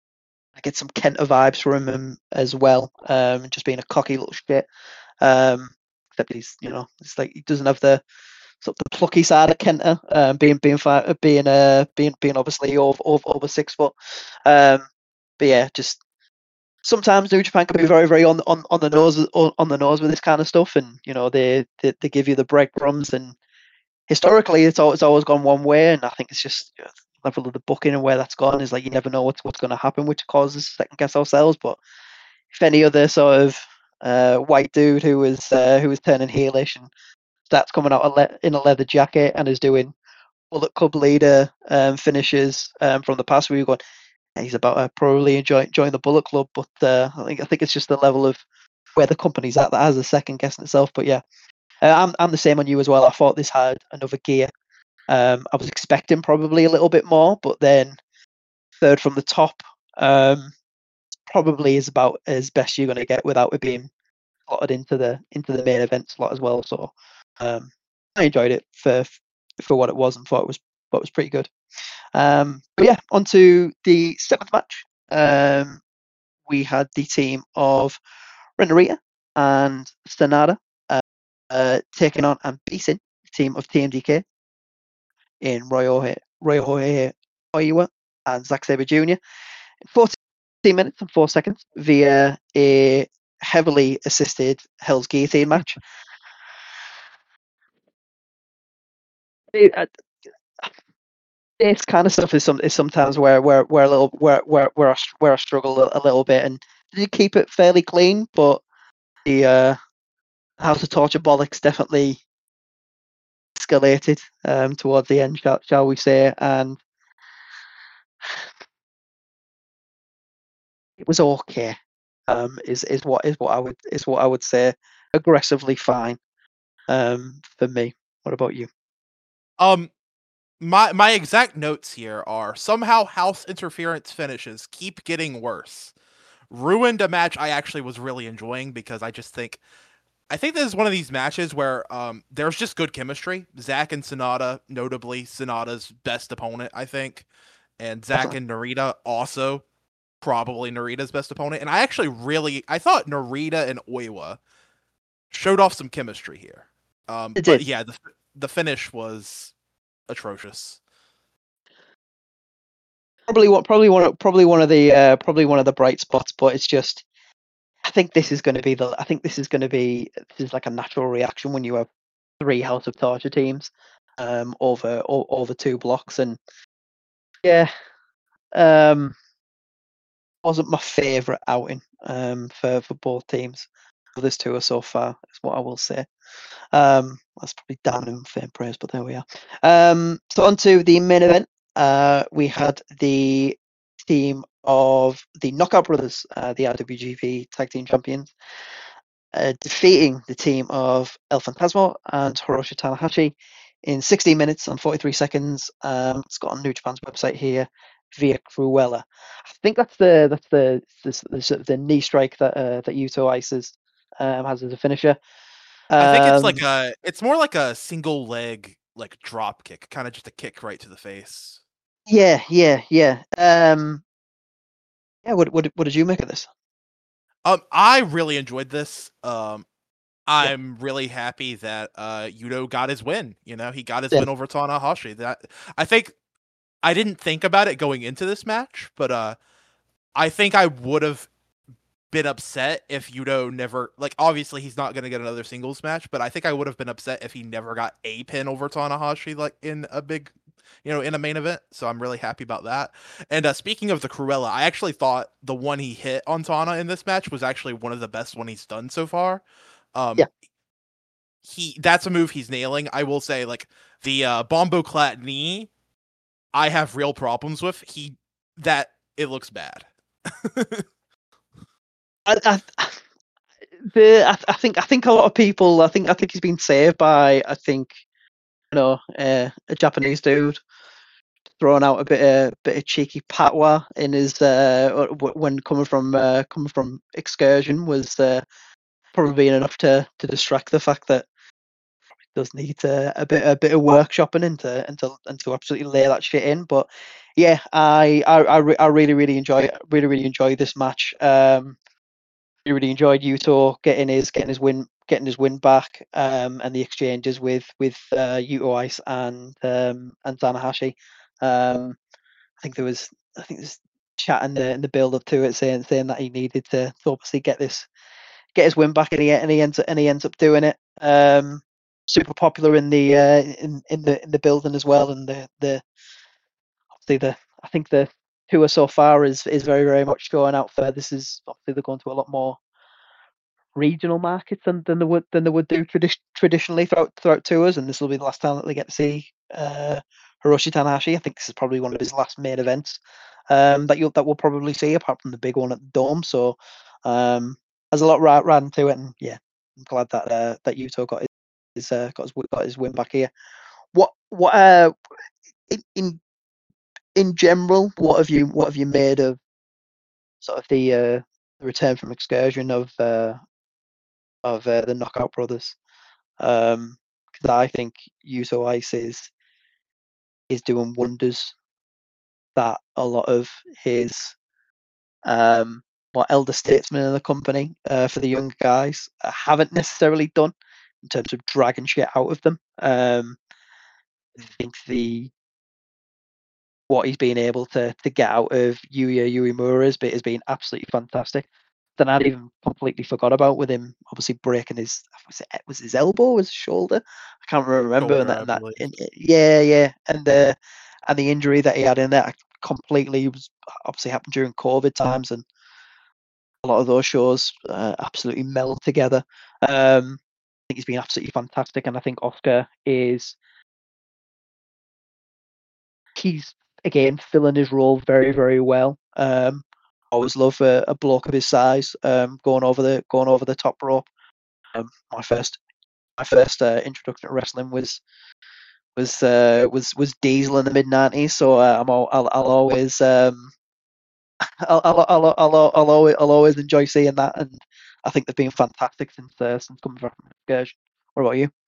I get some Kenta vibes from him as well. Um, just being a cocky little shit. Um, except he's, you know, it's like he doesn't have the sort of the plucky side of Kenta, um, being being being uh being being obviously over over, over six foot. Um, but yeah, just sometimes New Japan can be very very on on on the nose on, on the nose with this kind of stuff, and you know they they, they give you the breadcrumbs, and historically it's always, it's always gone one way, and I think it's just you know, the level of the booking and where that's gone is like you never know what's what's going to happen, which causes second guess ourselves. But if any other sort of uh, white dude who was uh, who was turning heelish and starts coming out a le- in a leather jacket and is doing Bullet Club leader um, finishes um, from the past, where you're going, yeah, he's about uh, probably enjoy, join the Bullet Club, but uh, I think I think it's just the level of where the company's at that has a second guessing itself. But yeah, uh, I'm I'm the same on you as well. I thought this had another gear. Um, I was expecting probably a little bit more, but then third from the top um, probably is about as best you're going to get without it being slotted into the into the main event slot as well. So um, I enjoyed it for for what it was and thought it was thought it was pretty good. Um, but yeah, on to the seventh match. Um, we had the team of Ren Narita and Sanada uh, uh, taking on and beating the team of T M D K in Ryohei, Ryohei Oiwa and Zack Sabre Junior in fourteen minutes and four seconds via a heavily assisted Hell's Guillotine match. It, uh, this kind of stuff is some is sometimes where where where a little where where where I, where I struggle a, a little bit, and did keep it fairly clean, but the uh, House of Torture bollocks definitely escalated um, towards the end, shall, shall we say, and it was okay. Um, is is what is what I would is what I would say. Aggressively fine um, for me. What about you? Um, my my exact notes here are somehow house interference finishes keep getting worse. Ruined a match I actually was really enjoying because I just think I think this is one of these matches where um there's just good chemistry. Zack and Sanada, notably Sanada's best opponent, I think, and Zack and Narita also probably Narita's best opponent. And I actually really I thought Narita and Oiwa showed off some chemistry here. Um, It but did. yeah, the the finish was atrocious. Probably one, probably one, of, probably one of the, uh, probably one of the bright spots. But it's just, I think this is going to be the, I think this is going to be, this is like a natural reaction when you have three House of Torture teams, um, over o- over two blocks, and yeah, um, wasn't my favourite outing, um, for for both teams for this tour so far. Is what I will say. Um, that's probably damning him fair praise, but there we are. Um, so on to the main event. Uh, we had the team of the Knockout Brothers, uh, the I W G P Tag Team Champions, uh, defeating the team of El Fantasma and Hiroshi Tanahashi in sixteen minutes and forty-three seconds. Um, it's got on New Japan's website here via Cruella. I think that's the that's the the, the, sort of the knee strike that uh, that Yuto Ices um, has as a finisher. I think it's like Um, a it's more like a single leg like drop kick, kind of just a kick right to the face. Yeah, yeah, yeah. Um, yeah. What what what did you make of this? Um, I really enjoyed this. Um, Yeah, I'm really happy that uh Yuto got his win. You know, he got his same. win over Tanahashi. That I think I didn't think about it going into this match, but uh, I think I would have been upset if Yuto never like. Obviously, he's not gonna get another singles match, but I think I would have been upset if he never got a pin over Tanahashi, like in a big, you know, in a main event. So I'm really happy about that. And uh, speaking of the Cruella, I actually thought the one he hit on Tana in this match was actually one of the best one he's done so far. Um, Yeah, he that's a move he's nailing. I will say, like the uh, Bombo Clat knee, I have real problems with. He that it looks bad. I, I, the I, I think I think a lot of people I think I think he's been saved by I think you know uh, a Japanese dude throwing out a bit of bit of cheeky patois in his uh, when coming from uh, coming from excursion was uh, probably being enough to to distract the fact that he does need uh, a bit a bit of workshopping into and to and to absolutely lay that shit in. But yeah, I I I, re- I really really enjoy really really enjoyed this match. Um, really enjoyed Yuto getting his getting his win getting his win back, um, and the exchanges with with uh, Yuto Ice and um, and Tanahashi. Um, I think there was I think there's chat in the in the build up to it saying saying that he needed to, to obviously get this get his win back, and he and he ends up and he ends up doing it. Um, super popular in the uh, in in the in the building as well, and the the obviously the I think the tour so far is is very very much going out for this is obviously they're going to a lot more regional markets than, than they would than they would do tradi- traditionally throughout throughout tours, and this will be the last time that they get to see uh, Hiroshi Tanahashi. I think this is probably one of his last main events um, that you'll that we'll probably see, apart from the big one at the Dome. So um, there's a lot right ran to it, and yeah, I'm glad that uh, that Yuto got his uh, got his got his win back here. What what uh in, in in general, what have you what have you made of sort of the uh, the return from excursion of uh, of uh, the Knockout Brothers? Um, because I think Yuto Ice is is doing wonders that a lot of his um more elder statesmen in the company uh, for the young guys uh, haven't necessarily done in terms of dragging shit out of them. Um, I think the what he's been able to to get out of Yuya Uemura's bit has been absolutely fantastic. Then I'd even completely forgot about with him obviously breaking his was it was his elbow, was his shoulder? I can't remember. Shoulder, And that, I and that believe. and, yeah, yeah, and the and the injury that he had in there completely was obviously happened during COVID times, and a lot of those shows uh, absolutely meld together. Um, I think he's been absolutely fantastic, and I think Oscar is he's again filling his role very very well. Um, always love a, a bloke of his size um, going over the going over the top rope. Um, my first my first uh, introduction to wrestling was was uh, was was Diesel in the mid nineties. So uh, I'm all, I'll, I'll always um, I'll, I'll, I'll, I'll, I'll always I'll always enjoy seeing that, and I think they've been fantastic since uh, since coming from Excursion. What about you?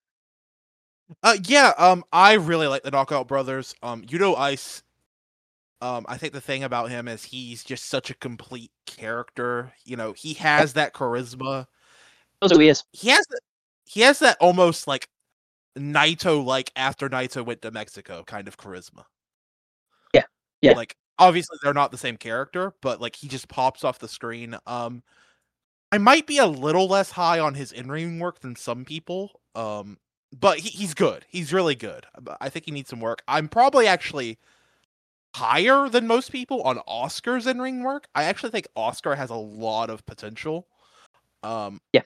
Uh, yeah, um, I really like the Knockout Brothers. Um, Yuto Ice. Um, I think the thing about him is he's just such a complete character. You know, he has that charisma. Those are he is. He has that. He has that almost like Naito, like after Naito went to Mexico, kind of charisma. Yeah, yeah. Like obviously they're not the same character, but like he just pops off the screen. Um, I might be a little less high on his in-ring work than some people. Um, but he, he's good. He's really good. I think he needs some work. I'm probably actually higher than most people on Oscar's in-ring work. I actually think Oscar has a lot of potential. Um, yeah.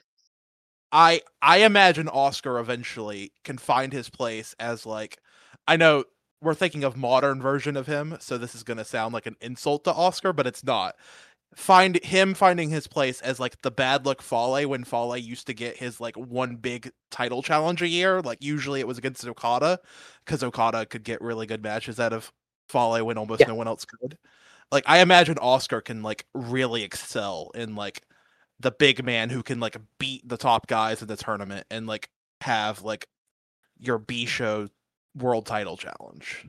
I I imagine Oscar eventually can find his place as like, I know we're thinking of modern version of him, so this is going to sound like an insult to Oscar, but it's not. Find him finding his place as like the bad luck Fale when Fale used to get his like one big title challenge a year. Like usually it was against Okada, because Okada could get really good matches out of Fale when almost yeah. no one else could. Like I imagine Oscar can like really excel in like the big man who can like beat the top guys in the tournament and like have like your B show world title challenge.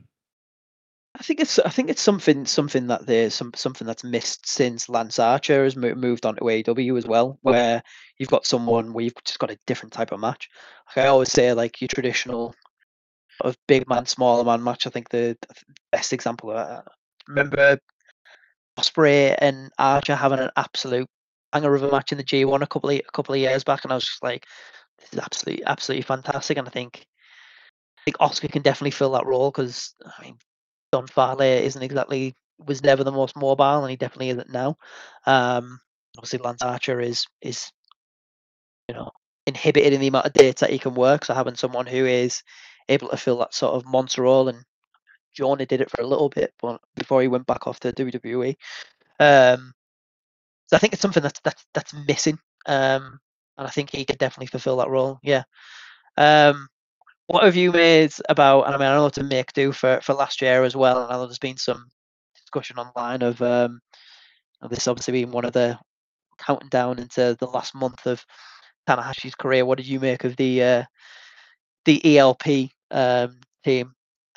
I think it's I think it's something something that there's some something that's missed since Lance Archer has moved on to A E W as well, where you've got someone where you've just got a different type of match. Like I always say, like your traditional of big man, smaller man match. I think the, the best example of that, remember Ospreay and Archer having an absolute banger of a match in the G one a couple of a couple of years back, and I was just like, this is absolutely absolutely fantastic. And I think I think Oscar can definitely fill that role because I mean, Don Fale isn't exactly was never the most mobile, and he definitely isn't now. Um, obviously, Lance Archer is is you know inhibited in the amount of dates that he can work. So having someone who is able to fill that sort of monster role, and Jonah did it for a little bit, but before he went back off to W W E. Um, so I think it's something that's that's that's missing, um, and I think he could definitely fulfill that role. Yeah. Um, what have you made about? And I mean, I know to make do for for last year as well. And I know there's been some discussion online of um, of this obviously being one of the counting down into the last month of Tanahashi's career. What did you make of the uh, the E L P um, team?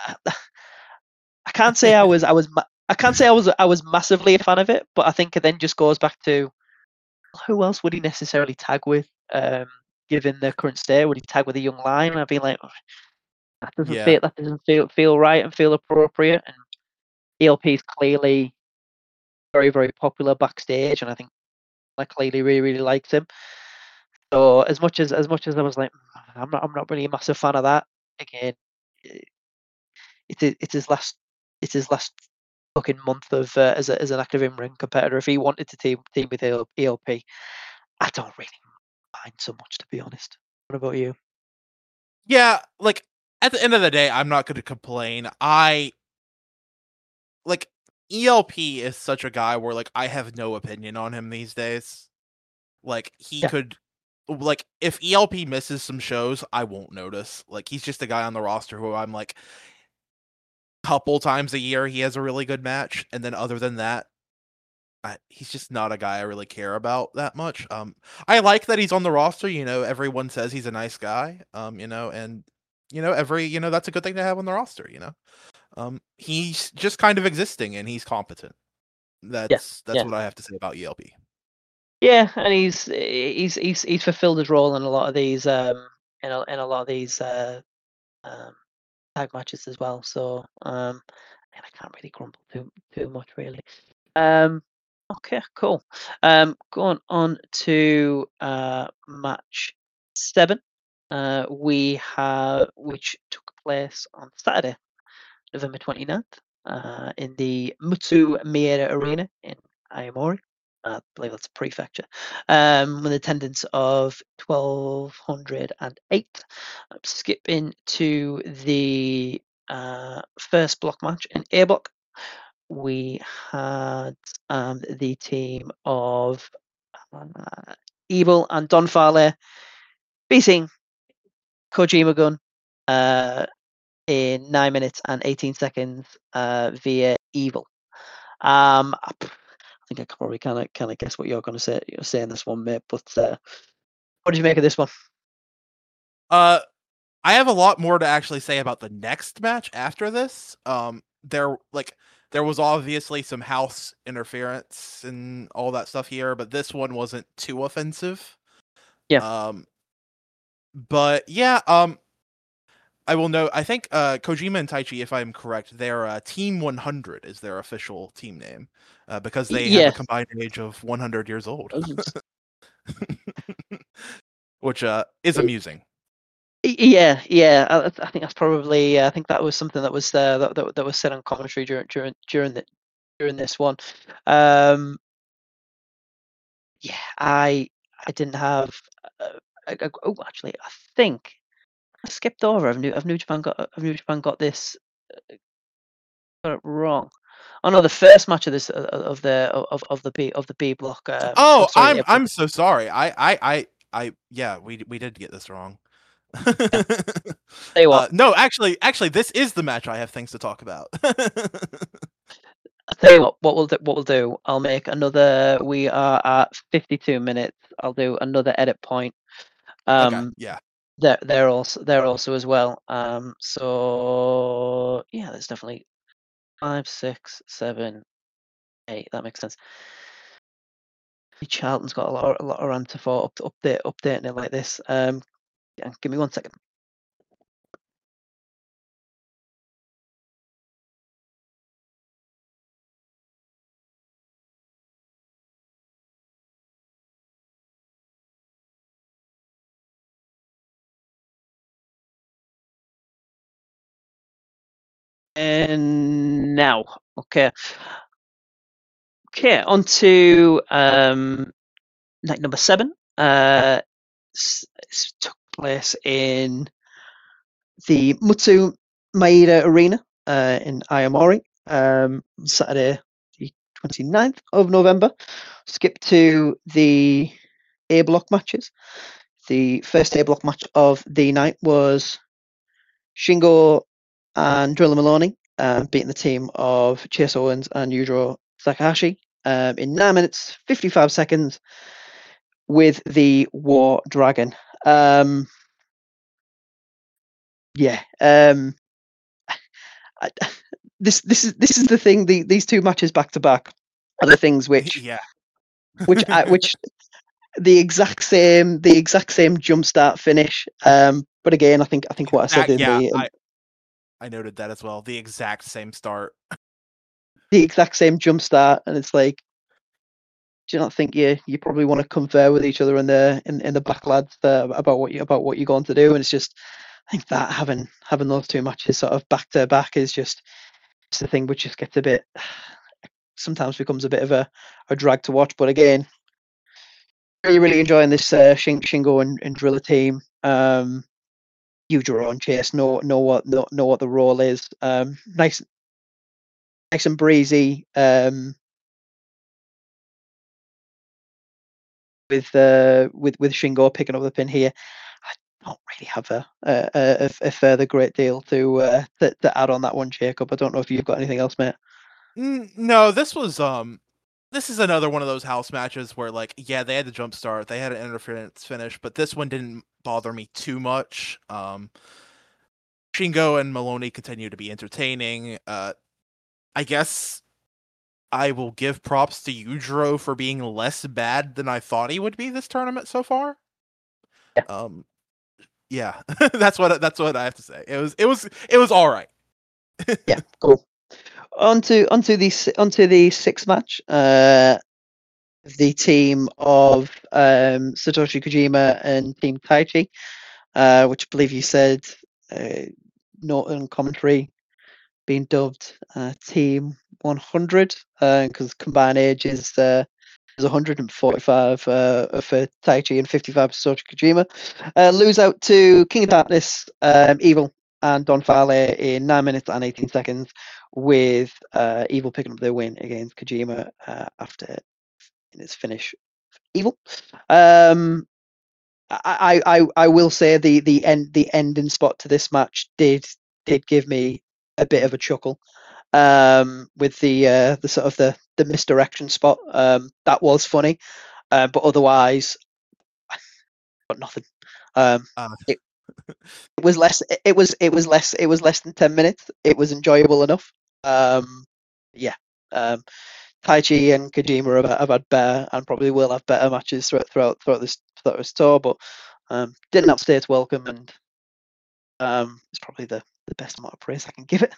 I can't say I was I was I can't say I was I was massively a fan of it, but I think it then just goes back to who else would he necessarily tag with, um, given the current state? Would he tag with a young lion? I'd be like, oh, that doesn't Yeah. feel that doesn't feel feel right and feel appropriate. And E L P is clearly very very popular backstage, and I think I clearly really really likes him. So as much as as much as I was like, I'm not I'm not really a massive fan of that. Again, it's it's his last it's his last fucking month of uh, as a, as an active in ring competitor. If he wanted to team team with E L P, I don't really mind so much, to be honest. What about you? Yeah, like at the end of the day, I'm not going to complain. I like E L P is such a guy where like I have no opinion on him these days. Like he Yeah. could like if E L P misses some shows, I won't notice. Like he's just a guy on the roster who I'm like couple times a year he has a really good match, and then other than that, I, he's just not a guy I really care about that much. Um, I like that he's on the roster. You know, everyone says he's a nice guy. Um, you know, and you know every you know that's a good thing to have on the roster. You know, um, he's just kind of existing and he's competent. That's Yeah, that's yeah. what I have to say about E L P. Yeah, and he's he's he's he's fulfilled his role in a lot of these um in a, in a lot of these uh um tag matches as well. So um, and I can't really grumble too too much really. Um, okay, cool. Um, going on to uh match seven. Uh, we have which took place on Saturday, November twenty-ninth, uh, in the Mutsu Mieda Arena in Aomori. I believe that's a prefecture, um, with attendance of twelve hundred eight. I'm skipping to the uh, first block match in A block. We had um, the team of uh, Evil and Don Farley beating Kojima Gun uh, in nine minutes and eighteen seconds uh, via Evil. Um, I think I can probably kind of kind of guess what you're going to say. You're saying this one, mate. But uh, what did you make of this one? Uh, I have a lot more to actually say about the next match after this. Um, there like there was obviously some house interference and all that stuff here, but this one wasn't too offensive. Yeah. Um, but yeah, um, I will note. I think uh, Kojima and Taichi, if I'm correct, their uh, Team one hundred is their official team name uh, because they Yeah. have a combined age of one hundred years old, which uh, is amusing. Yeah, yeah. I, I think that's probably. Uh, I think that was something that was uh, that, that that was said on commentary during during during the during this one. Um, yeah, I I didn't have. Uh, I, I, oh, actually, I think I skipped over. Have New, have New Japan got have New Japan got this uh, got it wrong? Oh no, the first match of this uh, of the of of the B of the B block. Um, oh, sorry, I'm yeah, I'm so sorry. I I I I yeah, we we did get this wrong. Tell you what, uh, no, actually, actually, this is the match I have things to talk about. I'll tell you what. What we'll do, what we'll do. I'll make another. We are at fifty-two minutes. I'll do another edit point. Um, okay, yeah. They're they're also they're also as well. Um, so yeah, there's definitely five, six, seven, eight. That makes sense. Charlton's got a lot a lot around to for up to update updating it like this. Um, yeah, give me one second. And now, okay, okay, on to um, night number seven. Uh, this took place in the Mutsu Maeda Arena uh, in Ayamori, um, Saturday the twenty-ninth of November. Skip to the A block matches. The first A block match of the night was Shingo and Drilla Maloney um, beating the team of Chase Owens and Yujiro Takahashi um, in nine minutes, fifty-five seconds with the War Dragon. Um, yeah. Um, I, this this is this is the thing. The, these two matches back to back are the things which Yeah. which I, which the exact same the exact same jump start finish. Um, but again, I think I think what I said That- in yeah, the in, I, I noted that as well. The exact same start. the exact same jump start, and it's like, do you not think you you probably want to confer with each other in the in, in the back lads uh, about what you about what you're going to do? And it's just, I think that having having those two matches sort of back to back is just it's the thing which just gets a bit sometimes becomes a bit of a, a drag to watch. But again, really really enjoying this uh, Shin, Shingo and, and Driller team. Um, Yujiro and Chase know know what know, know what the role is. Um, nice nice and breezy. Um, with uh, with with Shingo picking up the pin here, I don't really have a a, a, a further great deal to, uh, to to add on that one, Jacob. I don't know if you've got anything else, mate. Mm, No, this was um, this is another one of those house matches where like, yeah, they had the jump start, they had an interference finish, but this one didn't bother me too much. Um, Shingo and Maloney continue to be entertaining. Uh, I guess I will give props to Yujiro for being less bad than I thought he would be this tournament so far. Yeah. Um, yeah, that's what that's what I have to say. It was it was it was all right. Yeah, cool. Onto onto the si- onto the sixth match. Uh, the team of um, Satoshi Kojima and Team Taichi, uh, which I believe you said, uh, note and commentary being dubbed uh, Team one hundred because combined age is uh, is one hundred forty-five uh, for Taichi and fifty-five for Satoshi Kojima. Uh, lose out to King of Darkness, um, Evil, and Don Fale in nine minutes and eighteen seconds, with uh, Evil picking up their win against Kojima uh, after in its finish. Evil. Um, I, I, I will say the the end the ending spot to this match did did give me a bit of a chuckle. Um, with the uh, the sort of the the misdirection spot. Um, that was funny, uh, but otherwise, but nothing. Um, Uh, it, it was less. It was it was less. It was less than ten minutes. It was enjoyable enough. Um, yeah. Um, Taichi and Kojima have, have had better and probably will have better matches throughout throughout, throughout this throughout this tour, but um, didn't outstay its welcome, and um, it's probably the, the best amount of praise I can give it.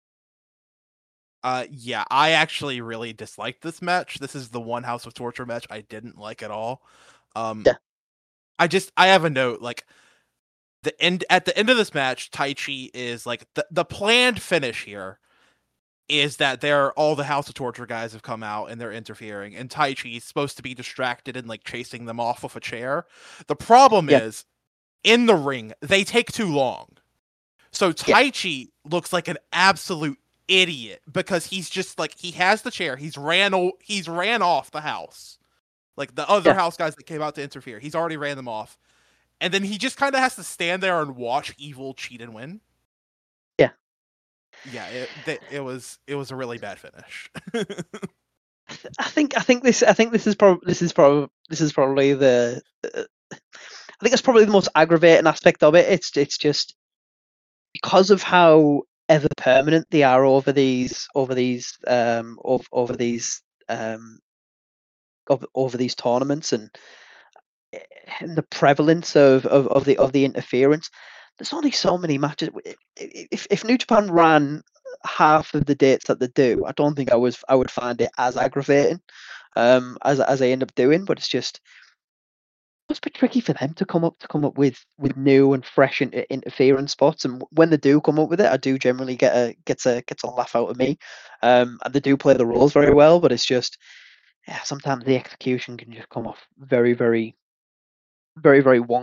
Uh, yeah, I actually really disliked this match. This is the one House of Torture match I didn't like at all. Um, Yeah. I just I have a note like the end at the end of this match, Taichi is like the the planned finish here is that they're all the House of Torture guys have come out and they're interfering, and Taichi is supposed to be distracted and like chasing them off of a chair. The problem Yeah. is in the ring they take too long, so Taichi looks like an absolute idiot because he's just like he has the chair, he's ran o- he's ran off the house, like the other Yeah. house guys that came out to interfere. He's already ran them off, and then he just kind of has to stand there and watch Evil cheat and win. Yeah. Yeah, it th- it was it was a really bad finish. I think I think this I think this is probably this is probably this is probably the uh, I think it's probably the most aggravating aspect of it. It's it's just because of how ever permanent they are over these over these um over, over these um over, over these tournaments, and, and the prevalence of, of, of the of the interference. There's only so many matches. If if New Japan ran half of the dates that they do, I don't think I was I would find it as aggravating um as as I end up doing. But it's just must be tricky for them to come up to come up with with new and fresh inter- interference spots. And when they do come up with it, I do generally get a gets a gets a laugh out of me. Um, and they do play the roles very well, but it's just yeah, sometimes the execution can just come off very very very very wonky.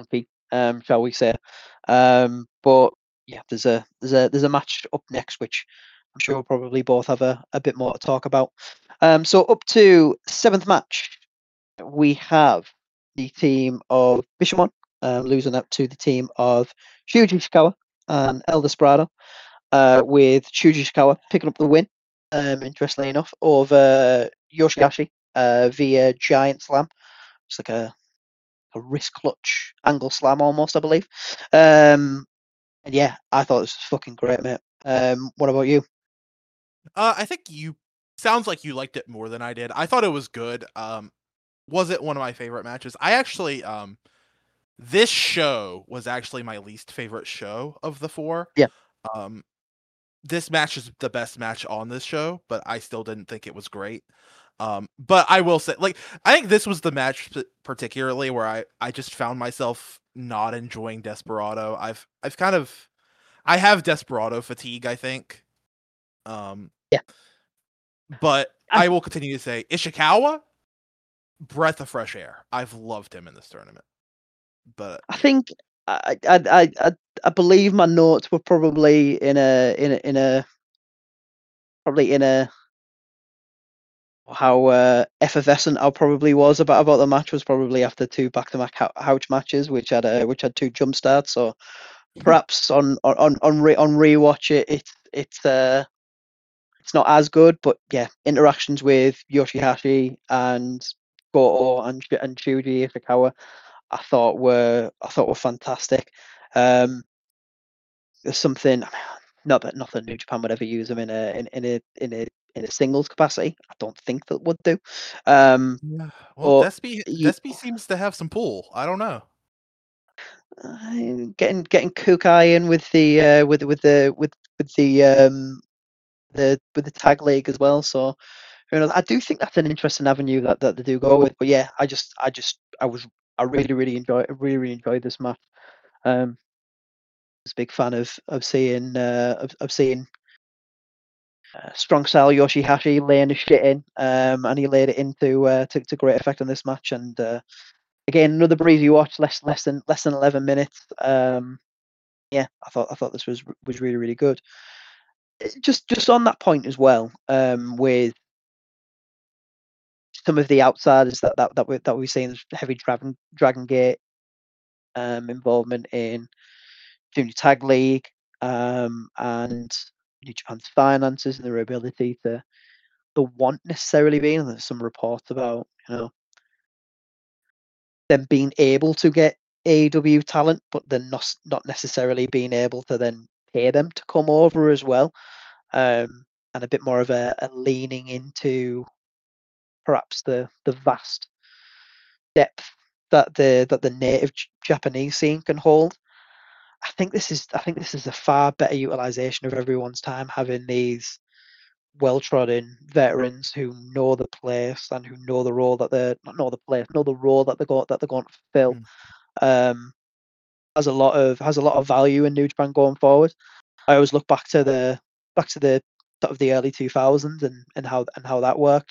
um, shall we say? Um, but yeah, there's a there's a there's a match up next, which I'm sure we'll probably both have a, a bit more to talk about. Um, so up to seventh match, we have the team of Bishamon um, losing up to the team of Shuji Ishikawa and El Desperado, uh, with Shuji Ishikawa picking up the win, um, interestingly enough, over Yoshihashi uh, via Giant Slam. It's like a, a wrist clutch angle slam almost, I believe. Um, and yeah, I thought this was fucking great, mate. Um, what about you? Uh, I think you sounds like you liked it more than I did. I thought it was good. Um, was it one of my favorite matches? I actually um this show was actually my least favorite show of the four. Yeah. Um this match is the best match on this show, but I still didn't think it was great. Um but I will say, like, I think this was the match particularly where I I just found myself not enjoying Desperado. I've I've kind of I have Desperado fatigue, I think. Um Yeah. But I- I will continue to say Ishikawa, breath of fresh air. I've loved him in this tournament. But I think I I I I, I believe my notes were probably in a in a in a probably in a how uh, effervescent I probably was about about the match was probably after two back to back couch matches, which had uh, which had two jump starts. So perhaps on on on re- on rewatch it, it it's uh it's not as good, but yeah, interactions with Yoshihashi and Goto and and Shuji Ishikawa, I thought were I thought were fantastic. Um, there's something not that not that New Japan would ever use them in a in, in a in a in a singles capacity. I don't think that would do. Um, yeah, well, but Despy you, Despy seems to have some pull. I don't know. uh, getting getting Kukai in with the uh, with with the with with the um the with the tag league as well. So you know, I do think that's an interesting avenue that, that they do go with. But yeah, I just I just I was I really really enjoy really really enjoyed this match. Um, I was a big fan of of seeing uh, of of seeing uh, strong style Yoshihashi laying his shit in, um, and he laid it into uh, to, to great effect in this match. And uh, again, another breezy watch, less less than less than eleven minutes. Um, yeah, I thought I thought this was was really really good. Just just on that point as well, um, with some of the outsiders that that that we that we've seen, heavy Dragon Dragon Gate um, involvement in Junior Tag League, um, and New Japan's finances and their ability to the want necessarily being. There's some reports about you know them being able to get A E W talent, but then not not necessarily being able to then pay them to come over as well, um, and a bit more of a, a leaning into perhaps the the vast depth that the that the native J- Japanese scene can hold. I think this is I think this is a far better utilization of everyone's time, having these well trodden veterans who know the place and who know the role that they're not know the place, know the role that they're going that they're going to fulfill. Mm. Um, has a lot of has a lot of value in New Japan going forward. I always look back to the back to the sort of the early two thousands and and how and how that worked.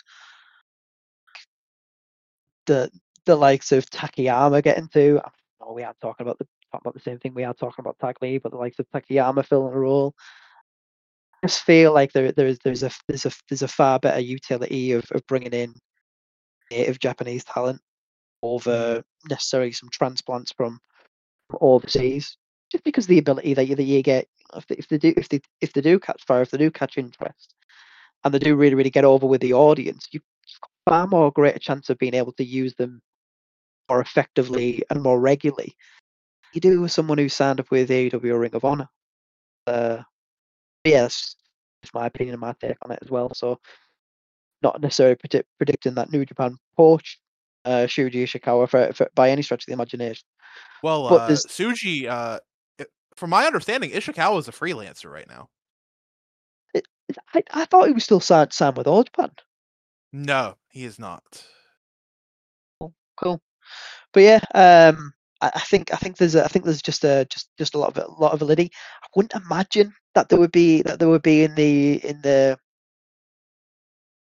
The the likes of Takayama getting to. Oh, we aren't talking about the talking about the same thing we are talking about Tag League, but the likes of Takayama filling a role. I just feel like there there's there's a there's a there's a far better utility of, of bringing in native Japanese talent over necessarily some transplants from, from overseas. Just because the ability that you that you get if they, if they do if they if they do catch fire, if they do catch interest, and they do really really get over with the audience, you've got far more greater chance of being able to use them more effectively and more regularly. You do with someone who signed up with A E W or Ring of Honor. Uh, yeah, that's just my opinion and my take on it as well. So, not necessarily predict, predicting that New Japan poach uh, Shuji Ishikawa for, for, by any stretch of the imagination. Well, But uh, there's, Suji, uh, it- from my understanding, Ishikawa is a freelancer right now. it, it, I, I thought he was still signed, signed with All Japan. No, he is not. Cool, cool. But yeah, um, I, I think I think there's a, I think there's just a just just a lot of a lot of validity. I wouldn't imagine that there would be that there would be in the in the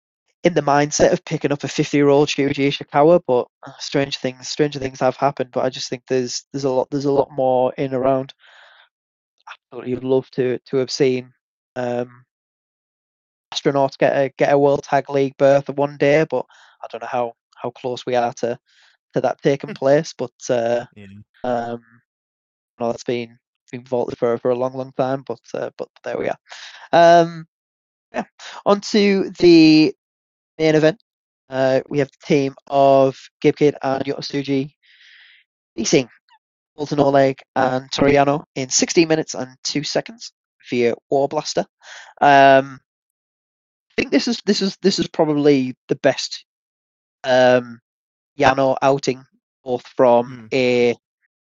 in the mindset of picking up a fifty-year-old Shuji Ishikawa, but uh, strange things, stranger things have happened. But I just think there's there's a lot there's a lot more in around. Absolutely, would love to to have seen um, astronauts get a get a World Tag League berth one day, but I don't know how how close we are to to that taking place. But uh, Yeah. um, no, that's been been vaulted for for a long, long time. But uh, but there we are. Um, yeah, on to the main event. Uh, we have the team of Gabe Kidd and Yota Tsuji beating Walton Oleg and Toriano in sixteen minutes and two seconds via Warblaster. Um, I think this is this is this is probably the best um, Yano outing, both from Mm. a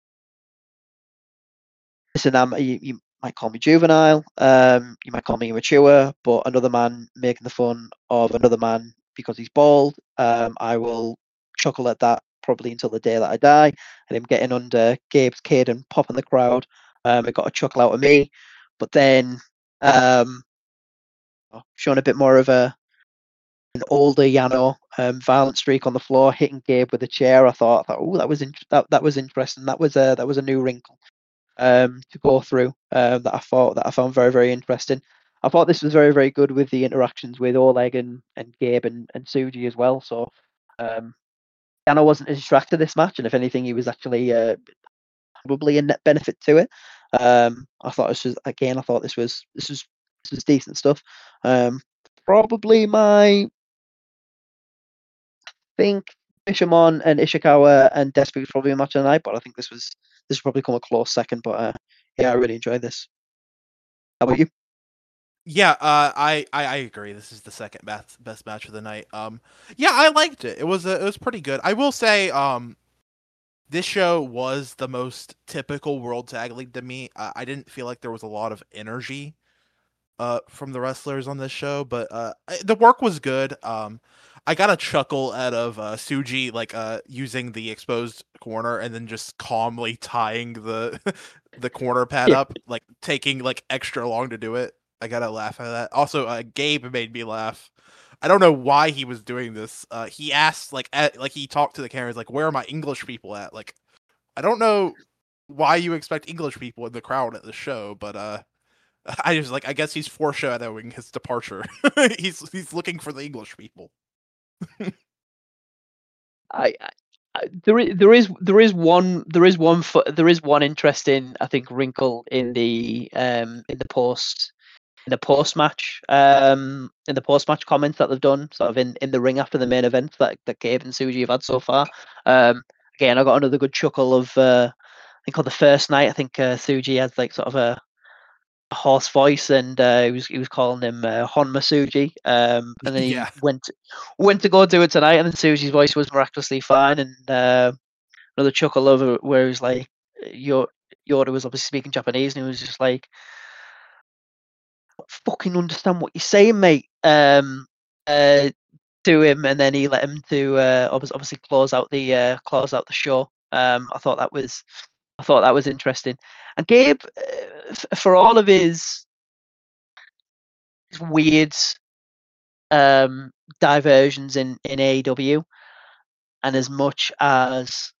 listen, um, you, you might call me juvenile, um, you might call me immature, but another man making the fun of another man because he's bald, um, I will chuckle at that probably until the day that I die. And him getting under Gabe's kid and popping the crowd, um, it got a chuckle out of me. But then um, showing a bit more of a an older Yano, um, violent streak on the floor, hitting Gabe with a chair. I thought, I thought, oh, that was in- that that was interesting. That was a that was a new wrinkle um, to go through um, that I thought that I found very very interesting. I thought this was very very good with the interactions with Oleg and, and Gabe and, and Tsuji as well. So um, Yano wasn't as distracted this match, and if anything, he was actually uh, probably a net benefit to it. Um, I thought this was again. I thought this was this was this was decent stuff. Um, probably my think Bishamon and Ishikawa and Despy was probably a match of the night, but I think this was this will probably come a close second. But uh, yeah, I really enjoyed this. How about you? Yeah, uh, I, I I agree. This is the second best best match of the night. Um, yeah, I liked it. It was a, it was pretty good. I will say, um, this show was the most typical World Tag League to me. Uh, I didn't feel like there was a lot of energy, uh, from the wrestlers on this show, but uh, the work was good. Um, I got a chuckle out of uh, Tsuji like uh using the exposed corner and then just calmly tying the the corner pad Yeah. up, like taking like extra long to do it. I gotta laugh at that. Also, uh, Gabe made me laugh. I don't know why he was doing this. Uh, he asked like at, like he talked to the cameras like, "Where are my English people at?" Like, I don't know why you expect English people in the crowd at the show, but uh, I just like I guess he's foreshadowing his departure. he's he's looking for the English people. I, I there is there is there is one there is one fo- there is one interesting I think wrinkle in the um in the post in the post match um in the post match comments that they've done sort of in, in the ring after the main event that that Gabe and Tsuji have had so far. Um, again, I got another good chuckle of uh, I think on the first night I think uh, Tsuji had like sort of a a hoarse voice, and uh, he was he was calling him uh, Honma Suji. Um, and then he Yeah. went went to go do it tonight, and then Suji's voice was miraculously fine. And uh, another chuckle over where he was like, Yo- Yoda was obviously speaking Japanese, and he was just like, "Fucking understand what you're saying, mate." Um, uh, to him, and then he let him to uh, obviously, obviously close out the uh, close out the show. Um, I thought that was I thought that was interesting. And Gabe, uh, f- for all of his, his weird um, diversions in, in A E W, and as much as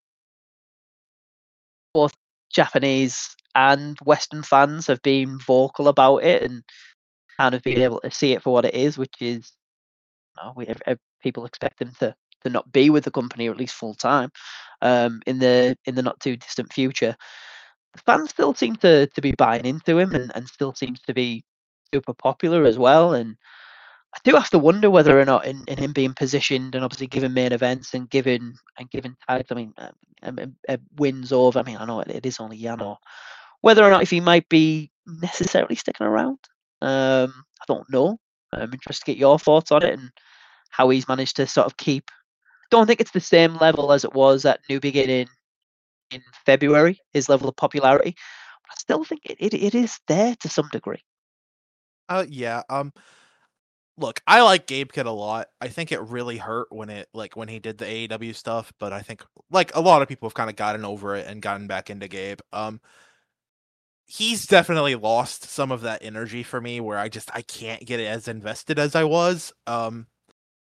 both Japanese and Western fans have been vocal about it and kind of being able to see it for what it is, which is you know, we, ev- people expect him to, to not be with the company or at least full time um, in the in the not too distant future. The fans still seem to, to be buying into him and, and still seems to be super popular as well. And I do have to wonder whether or not in, in him being positioned and obviously given main events and given and given tags, I mean, um, um, uh, wins over. I mean, I know it, it is only Yano. Whether or not if he might be necessarily sticking around, um, I don't know. I'm interested to get your thoughts on it and how he's managed to sort of keep. I don't think it's the same level as it was at New Beginning in February. His level of popularity, but I still think it, it, it is there to some degree. Uh, yeah. Um, look, I like Gabe Kidd a lot. I think it really hurt when it like when he did the A E W stuff, but I think like a lot of people have kind of gotten over it and gotten back into Gabe. Um, he's definitely lost some of that energy for me where I just I can't get as invested as I was. Um,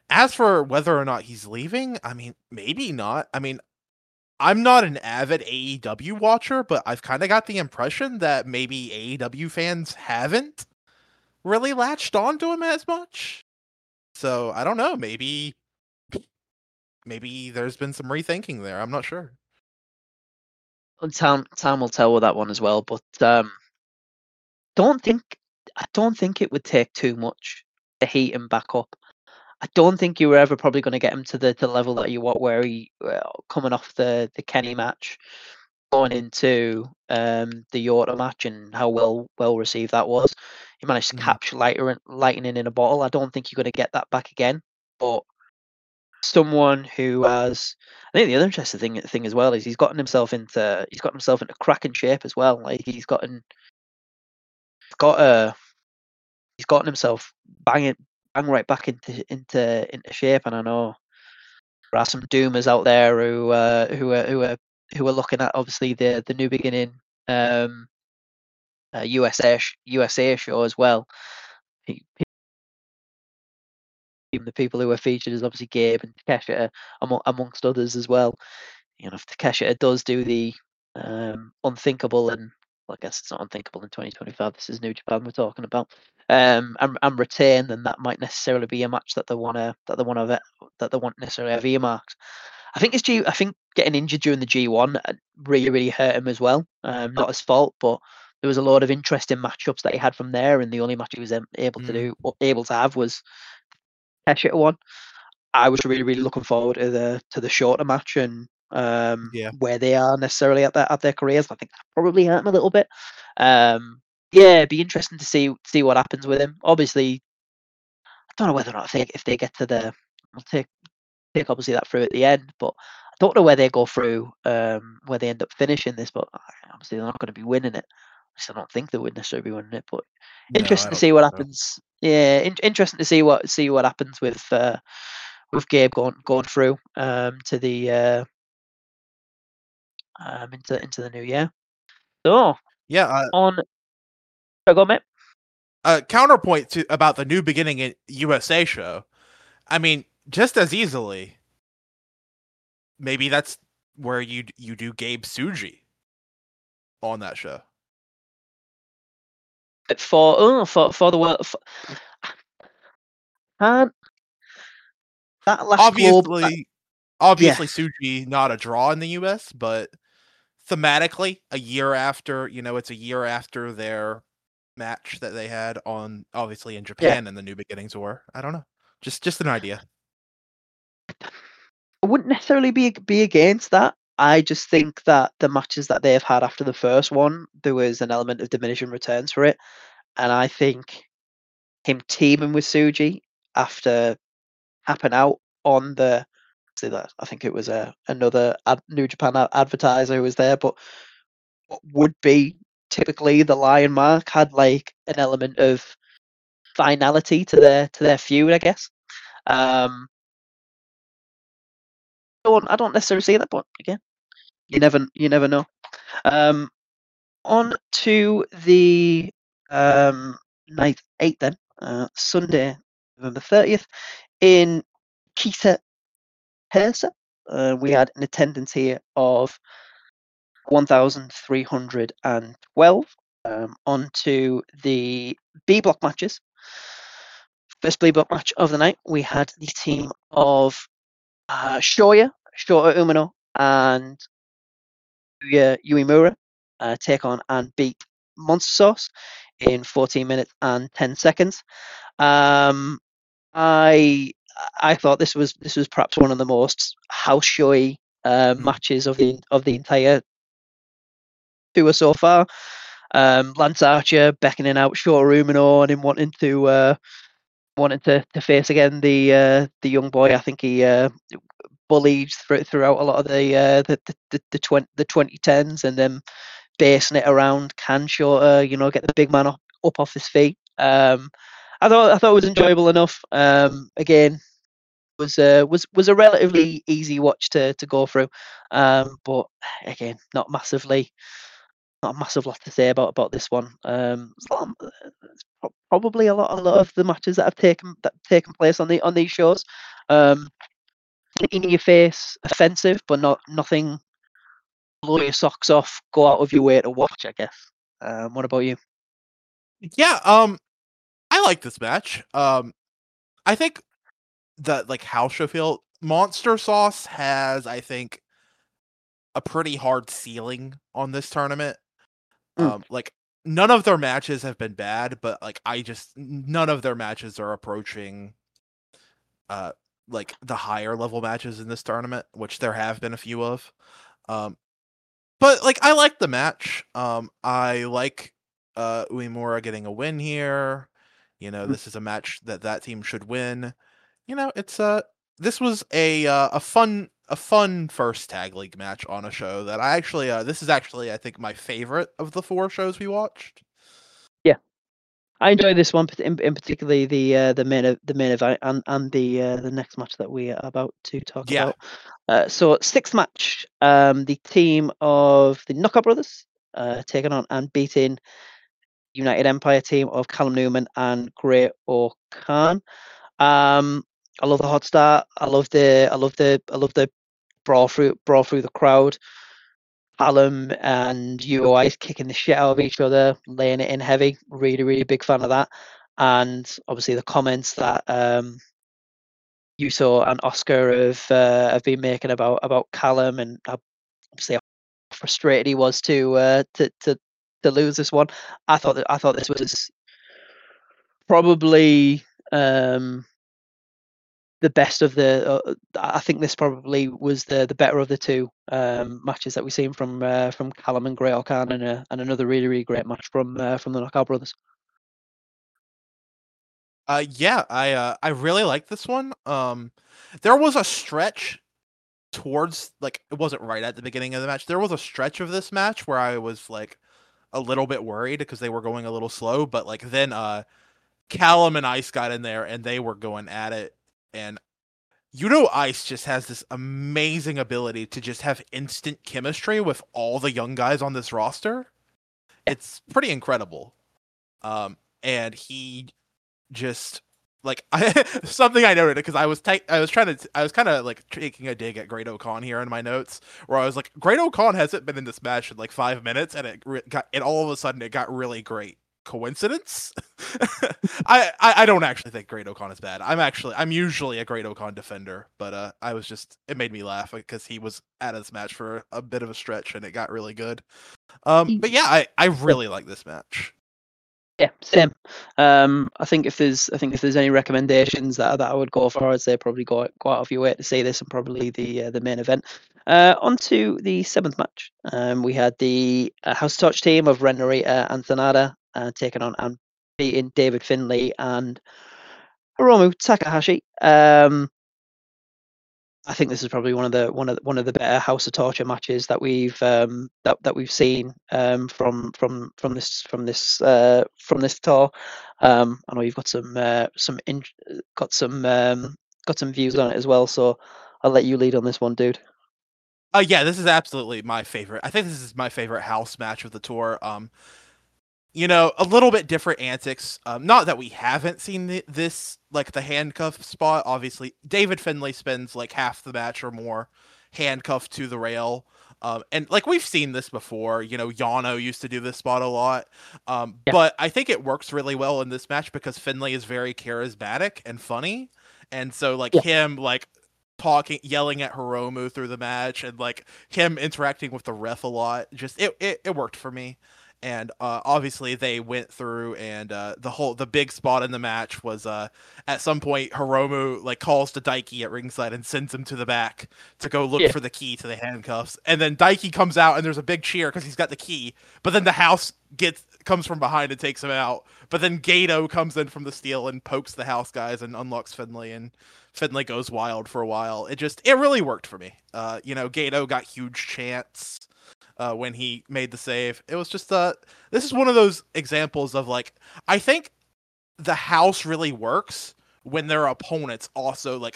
as for whether or not he's leaving, I mean, maybe not. I mean, I'm not an avid A E W watcher, but I've kind of got the impression that maybe A E W fans haven't really latched onto him as much. So I don't know. Maybe, maybe there's been some rethinking there. I'm not sure. And time time will tell with that one as well. But um, don't think I don't think it would take too much to heat him back up. I don't think you were ever probably going to get him to the, the level that you want, where he uh, coming off the, the Kenny match, going into um, the Yota match, and how well well received that was. He managed to Mhm. capture lighter, lightning in a bottle. I don't think you're going to get that back again. But someone who has, I think the other interesting thing thing as well is he's gotten himself into he's got himself into cracking shape as well. Like he's gotten got a he's gotten himself banging bang right back into into into shape. And I know there are some doomers out there who uh, who are who are who are looking at obviously the the new beginning um, uh, U S A sh- U S A show as well. Pe- pe- Even the people who are featured is obviously Gabe and Takeshita among, amongst others as well. You know, if Takeshita does do the um, unthinkable, and well, I guess it's not unthinkable in twenty twenty-five. This is New Japan we're talking about, um, and, and retain, then that might necessarily be a match that they want to that they want to that they want necessarily have earmarked. I think it's G. I think getting injured during the G one really really hurt him as well. Um, not his fault, but there was a lot of interesting matchups that he had from there, and the only match he was able to Mm. do able to have was Takeshita one. I was really, really looking forward to the to the shorter match and um, Yeah. where they are necessarily at their at their careers. I think that probably hurt him a little bit. Um, yeah, it'd be interesting to see see what happens with him. Obviously, I don't know whether or not if they if they get to the we'll take take obviously that through at the end, but I don't know where they go through um, where they end up finishing this. But obviously they're not going to be winning it. I don't think they would necessarily be winning it, but No, interesting I to don't see what think so. happens. Yeah, in, interesting to see what see what happens with uh, with Gabe going going through um, to the uh, um, into into the new year. So Yeah. Uh, on, I go mate. uh, counterpoint to about the New Beginning in U S A show. I mean, just as easily, maybe that's where you you do Gabe Suji on that show. For oh, for for the world, for, and that last club, uh, Obviously, obviously yes, Suji not a draw in the U S, but thematically, a year after, you know, it's a year after their match that they had on obviously in yeah. Japan and the New Beginnings War. I don't know. Just just an idea. I wouldn't necessarily be be against that. I just think that the matches that they've had after the first one, there was an element of diminishing returns for it, and I think him teaming with Suji after tapping out on the see that I think it was a another ad, New Japan ad, advertiser who was there, but what would be typically the Lion Mark had like an element of finality to their to their feud, I guess. Um, I don't I don't necessarily see that, but again, you never you never know. Um, on to the um, night eight then, uh, Sunday, November thirtieth, in Kita Persa. Uh, we had an attendance here of one thousand three hundred twelve. Um, on to the B block matches. First B block match of the night, we had the team of uh, Shoya, Shota Umino, and Yuya Uemura uh, take on and beat Monster Sauce in fourteen minutes and ten seconds. Um, I I thought this was this was perhaps one of the most house showy uh, Mm. matches of the of the entire tour so far. Um, Lance Archer beckoning out Shota Umino and him wanting to uh, wanting to, to face again the uh, the young boy. I think he uh, bullied through, throughout a lot of the uh, the the the, the, twenty, the twenty tens, and then basing it around can Shota, you know, get the big man up, up off his feet. Um, I thought I thought it was enjoyable enough. Um, again, was uh, was was a relatively easy watch to to go through, um, but again, not massively. Not a massive lot to say about about this one. Um, it's, lot, it's probably a lot, a lot of the matches that have taken that have taken place on the on these shows. Um, in your face, offensive, but not nothing blow your socks off, go out of your way to watch, I guess. Um, what about you? Yeah, um, I like this match. Um, I think that like house show feel Monster Sauce has, I think, a pretty hard ceiling on this tournament. Mm. Um, like none of their matches have been bad, but like I just none of their matches are approaching uh like the higher level matches in this tournament, which there have been a few of. Um, but like I like the match. Um, I like uh Uemura getting a win here. You know, Mm. this is a match that that team should win. You know, it's uh this was a uh, a fun a fun first tag league match on a show that I actually uh this is actually I think my favorite of the four shows we watched. Yeah, I enjoyed this one in, in particularly the uh, the main the main event and and the uh, the next match that we are about to talk Yeah. about. Uh, so sixth match, um, the team of the Knockout Brothers uh, taking on and beating United Empire team of Callum Newman and Great O'Khan. Um, I love the hot start. I love the I love the I love the brawl through brawl through the crowd. Callum and U O I kicking the shit out of each other, laying it in heavy. Really, really big fan of that. And obviously the comments that um, Yuso and Oscar have uh, have been making about about Callum and how, obviously how frustrated he was to uh, to to to lose this one. I thought that I thought this was probably um, the best of the. Uh, I think this probably was the the better of the two um, matches that we've seen from uh, from Callum and Great O'Khan, and, uh, and another really really great match from uh, from the Knockout Brothers. Uh yeah, I uh I really like this one. Um there was a stretch towards like it wasn't right at the beginning of the match. There was a stretch of this match where I was like a little bit worried because they were going a little slow, but like then uh Callum and Ice got in there and they were going at it, and you know Ice just has this amazing ability to just have instant chemistry with all the young guys on this roster. It's pretty incredible. Um and he just like I something I noted because I was ta- I was trying to I was kind of like taking a dig at Great O'Khan here in my notes where I was like Great O'Khan hasn't been in this match in like five minutes and it re- got and all of a sudden it got really great. Coincidence? I, I I don't actually think Great O'Khan is bad. I'm actually I'm usually a Great O'Khan defender, but uh I was just it made me laugh because he was at this match for a bit of a stretch and it got really good. Um but yeah, I I really like this match. Yeah, same. Um, I think if there's, I think if there's any recommendations that that I would go for, I'd say probably go go out of your way to see this and probably the uh, the main event. Uh, on to the seventh match. Um, we had the uh, House Touch team of Ren Narita and Sanada uh, taking on and beating David Finlay and Hiromu Takahashi. Um, I think this is probably one of the one of the, one of the better House of Torture matches that we've um, that that we've seen um, from from from this from this uh, from this tour. Um, I know you've got some uh, some in, got some um, got some views on it as well, so I'll let you lead on this one, dude. Uh yeah, this is absolutely my favorite. I think this is my favorite house match of the tour. Um you know, a little bit different antics. Um, not that we haven't seen th- this, like the handcuff spot. Obviously, David Finlay spends like half the match or more handcuffed to the rail. Um, and like we've seen this before, you know, Yano used to do this spot a lot. Um, Yeah. But I think it works really well in this match because Finlay is very charismatic and funny. And so like Yeah. him, like, talking yelling at Hiromu through the match and like him interacting with the ref a lot, just it it, it worked for me. And uh, obviously they went through and uh, the whole the big spot in the match was uh, at some point Hiromu like calls to Daiki at ringside and sends him to the back to go look Yeah. for the key to the handcuffs, and then Daiki comes out and there's a big cheer because he's got the key, but then the house gets comes from behind and takes him out, but then Gato comes in from the steel and pokes the house guys and unlocks Finlay, and Finlay goes wild for a while. It just it really worked for me. Uh, you know, Gato got huge chants uh, when he made the save. It was just uh this is one of those examples of like I think the house really works when their opponents also like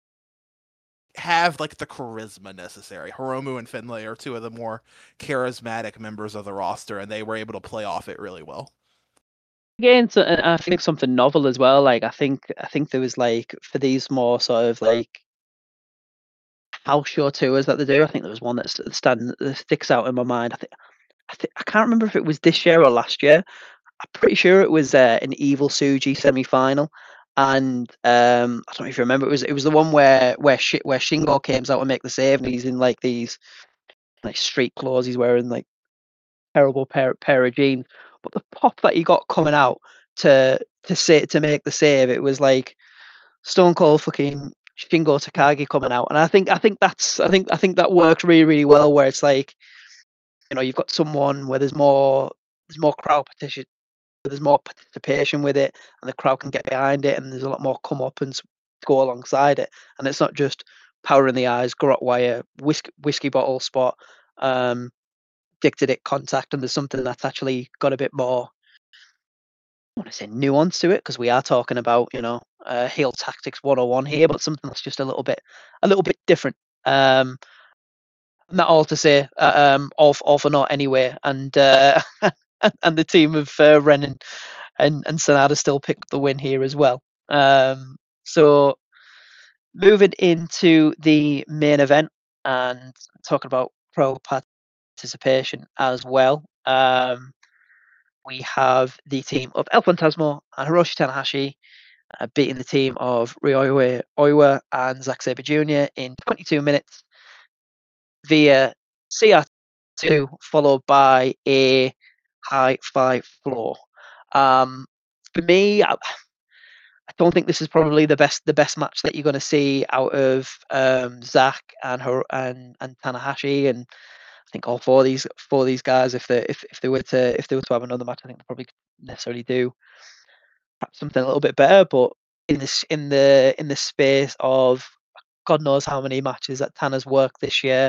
have like the charisma necessary. Hiromu and Finlay are two of the more charismatic members of the roster, and they were able to play off it really well. Again, so, and I think something novel as well. Like I think I think there was like for these more sort of like house show tours that they do. I think there was one that stand that sticks out in my mind. I think I think I can't remember if it was this year or last year. I'm pretty sure it was uh, an Evil Suji semi-final, and um, I don't know if you remember. It was it was the one where where shit where Shingo comes out and make the save, and he's in like these like street clothes. He's wearing like terrible pair pair of jeans, but the pop that he got coming out to to say to make the save, it was like Stone Cold fucking Shingo Takagi coming out, and I think I think that's I think I think that works really really well. Where it's like, you know, you've got someone where there's more there's more crowd participation, there's more participation with it, and the crowd can get behind it, and there's a lot more come up and go alongside it, and it's not just power in the eyes, garrote wire, whiskey whiskey bottle spot, um, dictated it contact, and there's something that's actually got a bit more, I want to say, nuance to it, because we are talking about, you know, uh, heel tactics one oh one here, but something that's just a little bit a little bit different. Um, not all to say, uh, um, all, all for naught anyway, and uh, and the team of uh, Ren and, and and Sanada still picked the win here as well. Um, so moving into the main event and talking about pro participation as well. Um, we have the team of El Fantasma and Hiroshi Tanahashi uh, beating the team of Ryohei Oiwa and Zack Sabre Junior in twenty-two minutes via C R two, followed by a high five floor. Um, for me, I, I don't think this is probably the best the best match that you're going to see out of um, Zack and her and and Tanahashi, and I think all four of these four of these guys, if they if, if they were to if they were to have another match, I think they probably necessarily do perhaps something a little bit better. But in this in the in the space of God knows how many matches that Tana's worked this year,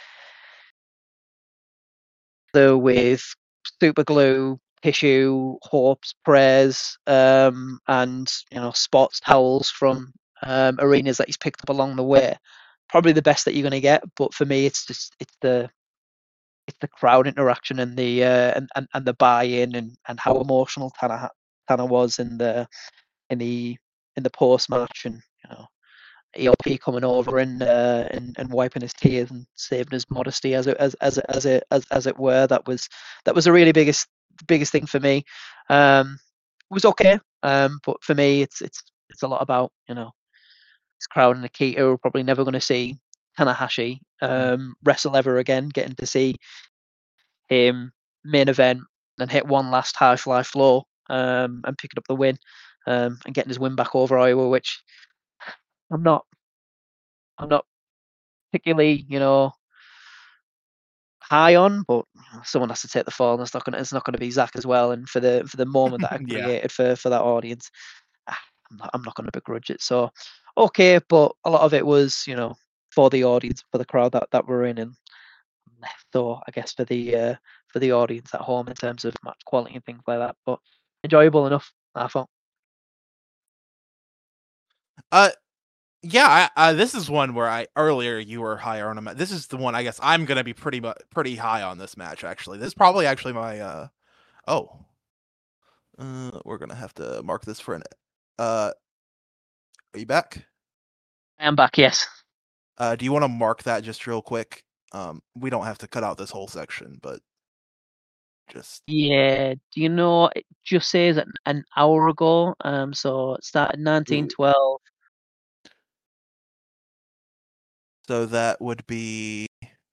though, with super glue, tissue, hopes, prayers, um, and you know, spots, towels from um, arenas that he's picked up along the way. Probably the best that you're going to get. But for me, it's just it's the it's the crowd interaction and the uh, and, and and the buy-in, and, and how emotional Tana Tana was in the in the in the post match, and you know, E L P coming over and, uh, and and wiping his tears and saving his modesty, as it as as as it as, as it were. That was that was the really biggest biggest thing for me. Um, it was okay, um, but for me, it's it's it's a lot about, you know, this crowd and Akita are probably never going to see Tanahashi um, wrestle ever again. Getting to see him main event and hit one last high fly floor, um, and picking up the win, um, and getting his win back over Iowa, which I'm not I'm not particularly, you know, high on, but someone has to take the fall, and it's not gonna it's not gonna be Zack as well. And for the for the moment that I Yeah. created for for that audience, ah, I'm not I'm not gonna begrudge it. So okay, but a lot of it was, you know, for the audience, for the crowd that that were in, and less so, I guess, for the uh, for the audience at home in terms of match quality and things like that. But enjoyable enough, I thought. Uh, yeah. I, uh, this is one where I earlier you were higher on him. This is the one I guess I'm gonna be pretty mu- pretty high on this match. Actually, this is probably actually my uh oh. Uh, we're gonna have to mark this for an. Uh, are you back? I am back, yes. Uh, do you want to mark that just real quick? Um, we don't have to cut out this whole section, but just Yeah, do you know, it just says an, an hour ago, um, so it started nineteen twelve. so that would be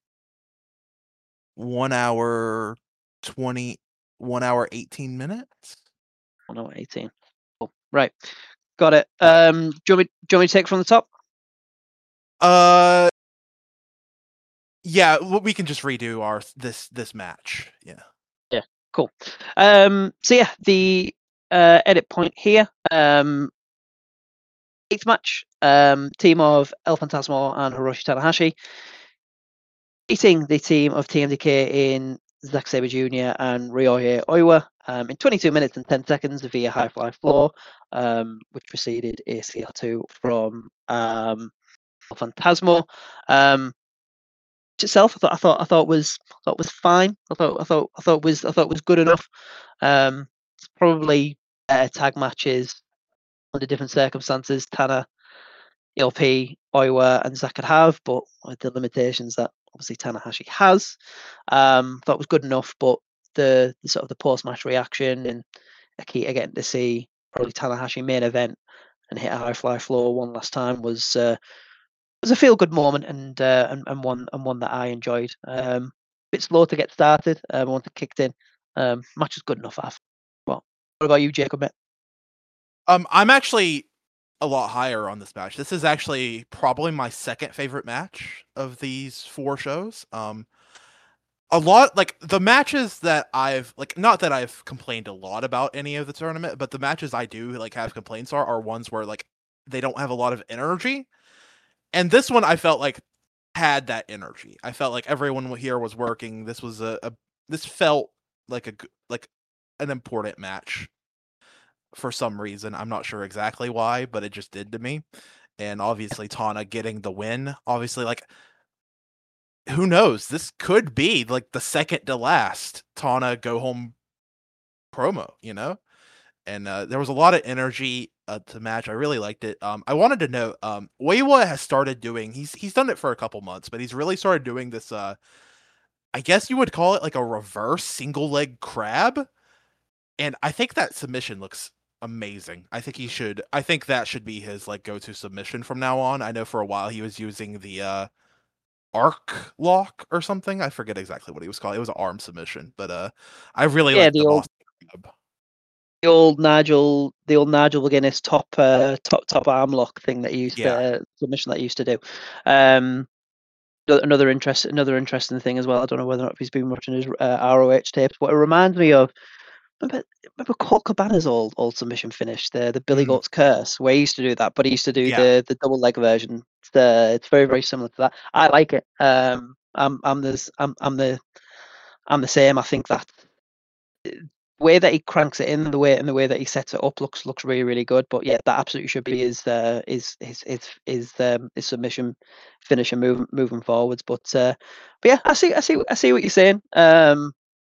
one hour twenty, one hour eighteen minutes. Oh no, eighteen. Oh, right, got it. Um, do you, want me, do you want me to take it from the top? Uh, yeah, well, we can just redo our this this match. Yeah. Yeah, cool. Um, so yeah, the uh, edit point here. Um, eighth match. Um, team of El Fantasma and Hiroshi Tanahashi beating the team of T M D K in Zack Sabre Junior and Ryohei Oiwa um, in twenty-two minutes and ten seconds via high fly floor, um, which preceded a C R two from um, El Fantasma. Um, itself, I thought, I thought, I thought was, I thought was fine. I thought, I thought, I thought was, I thought was good enough. Um, it's probably uh, tag matches under different circumstances Tana, E L P, Oiwa, and Zack could have, but with the limitations that obviously Tanahashi has. Um, that was good enough, but the, the sort of the post-match reaction and Akita getting to see probably Tanahashi main event and hit a high fly floor one last time was uh, was a feel good moment and, uh, and and one and one that I enjoyed. Um, bit slow to get started. Um, once it kicked in, um, match was good enough after. Well, what about you, Jacob? Um, I'm actually a lot higher on this match. This is actually probably my second favorite match of these four shows. Um, a lot like the matches that I've like, not that I've complained a lot about any of the tournament, but the matches I do like have complaints are are ones where like they don't have a lot of energy. And this one I felt like had that energy. I felt like everyone here was working. This was a, a this felt like a like an important match for some reason. I'm not sure exactly why, but it just did to me. And obviously Tana getting the win, obviously like who knows? This could be like the second to last Tana go home promo, you know? And uh, there was a lot of energy uh, to the match. I really liked it. Um, I wanted to know, um, Oiwa has started doing, he's he's done it for a couple months, but he's really started doing this, uh, I guess you would call it like a reverse single leg crab. And I think that submission looks amazing. I think he should, I think that should be his like go-to submission from now on. I know for a while he was using the uh, arc lock or something. I forget exactly what he was called. It was an arm submission, but uh, I really Yeah, like the the old- Boston crab. The old Nigel, the old Nigel McGuinness top, uh, top, top arm lock thing that he used Yeah. to submission that he used to do. Um, another interest, another interesting thing as well. I don't know whether or not he's been watching his uh, R O H tapes, but it reminds me of remember, remember Colt Cabana's old old submission finish, the the Billy Mm. Goat's Curse, where he used to do that, but he used to do Yeah. the the double leg version. It's, uh, it's very very similar to that. I like it. Um, I'm I'm the I'm I'm the I'm the same. I think that way that he cranks it in, the way and the way that he sets it up looks looks really really good. But yeah, that absolutely should be his uh, his his his his, um, his submission finisher moving moving forwards. But uh, but yeah, I see I see I see what you're saying. Um,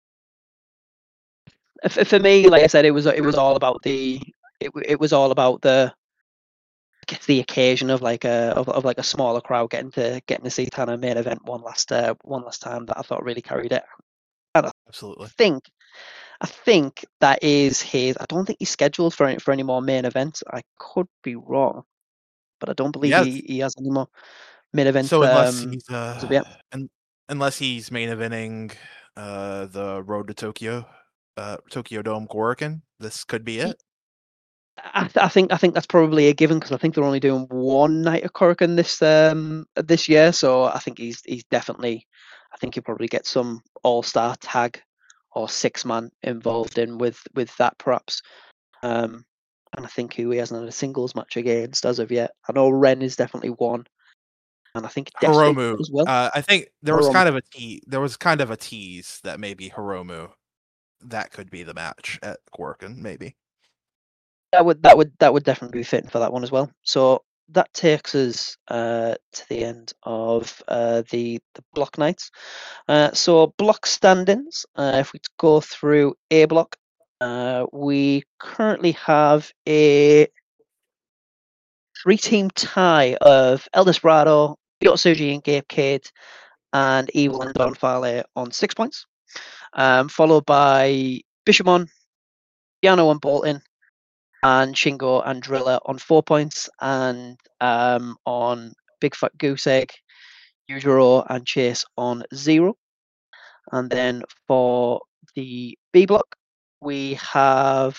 for, for me, like I said, it was it was all about the it it was all about the I guess the occasion of like a of, of like a smaller crowd getting to getting to see Tana main event one last uh, one last time that I thought really carried it. Absolutely. I think I think that is his. I don't think he's scheduled for any, for any more main events. I could be wrong, but I don't believe Yeah. he, he has any more main events. So unless um, he's uh, so yeah. un- unless he's main eventing uh the Road to Tokyo, uh Tokyo Dome Korakuen, this could be it. I, I think I think that's probably a given because I think they're only doing one night of Korakuen this um this year. So I think he's he's definitely. I think he'll probably get some all star tag or six man involved in with with that perhaps. Um, and I think who he hasn't had a singles match against as of yet. I know Ren is definitely one, and I think Destiny Hiromu as well. Uh, I think there was Hiromu. kind of a te- there was kind of a tease that maybe Hiromu that could be the match at Korakuen, maybe. That would that would that would definitely be fitting for that one as well. So that takes us uh, to the end of uh, the the block nights. Uh, so block standings. Uh, if we go through A block, uh, we currently have a three-team tie of El Desperado, Yotsuji and Gabe Cade, and Evil and Don Fale on six points, um, followed by Bishamon, Yano and Bolton, and Shingo and Driller on four points, and um, on Big Fat Goose Egg, Yujiro and Chase on zero. And then for the B block, we have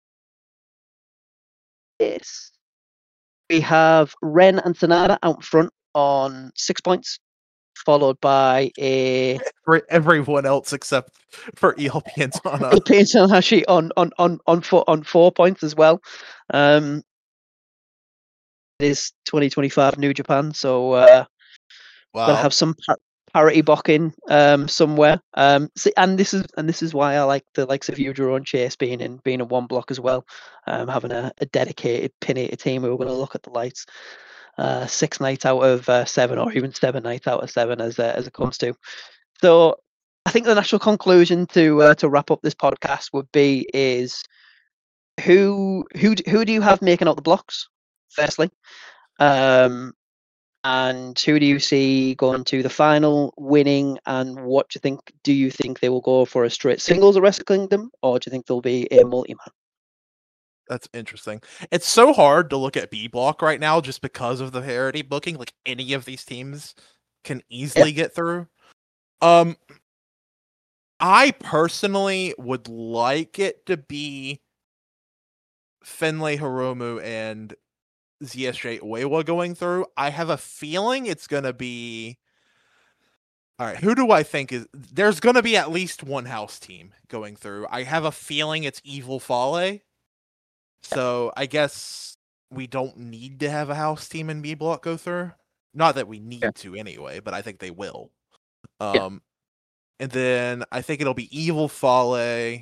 this. We have Ren and Sanada out front on six points, followed by a For everyone else except for E L P and Tana. E L P and Tanahashi on on on on four on four points as well. Um, it is twenty twenty-five New Japan, so uh, Wow. gotta have some par- parity bocking um somewhere. Um, see, and this is and this is why I like the likes of Yujiro and Chase being in being in one block as well. Um, having a, a dedicated pinated team who are going to look at the lights. Uh, six nights out of uh, seven, or even seven nights out of seven, as uh, as it comes to. So, I think the natural conclusion to uh, to wrap up this podcast would be is who who d- who do you have making out the blocks? Firstly, um, and who do you see going to the final, winning? And what do you think? Do you think they will go for a straight singles of Wrestle Kingdom, or do you think there'll be a multi-man? That's interesting. It's so hard to look at B Block right now just because of the parity booking. Like any of these teams can easily yeah. get through. Um, I personally would like it to be Finlay Hiromu and Z S J Oiwa going through. I have a feeling it's gonna be. All right, who do I think is? There's gonna be at least one house team going through. I have a feeling it's Evil Fale. So I guess we don't need to have a house team in B Block go through. Not that we need yeah. to anyway, but I think they will. Um, yeah. And then I think it'll be Evil Fale,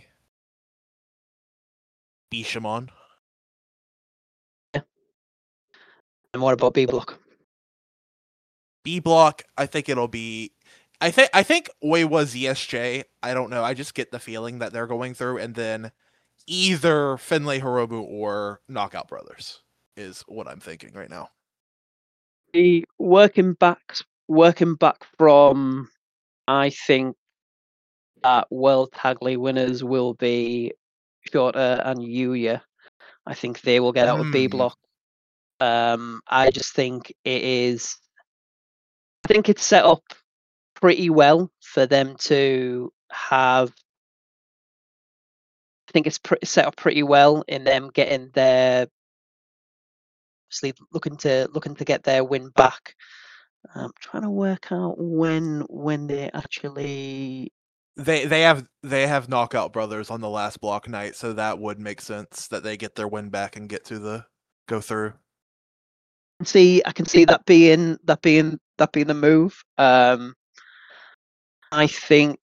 Bishamon. Yeah. And what about B Block? B Block, I think it'll be. I think I think Oiwa Z S J. I don't know. I just get the feeling that they're going through, and then either Finlay Hiromu or Knockout Brothers is what I'm thinking right now. The working back, working back from, I think that World Tag League winners will be Shota and Yuya. I think they will get out mm. of B Block. Um, I just think it is. I think it's set up pretty well for them to have. I think it's pretty set up pretty well in them getting their. Obviously, looking to looking to get their win back. I'm trying to work out when when they actually. They they have they have Knockout Brothers on the last block night, so that would make sense that they get their win back and get to the go through. See, I can see that being that being that being the move. Um, I think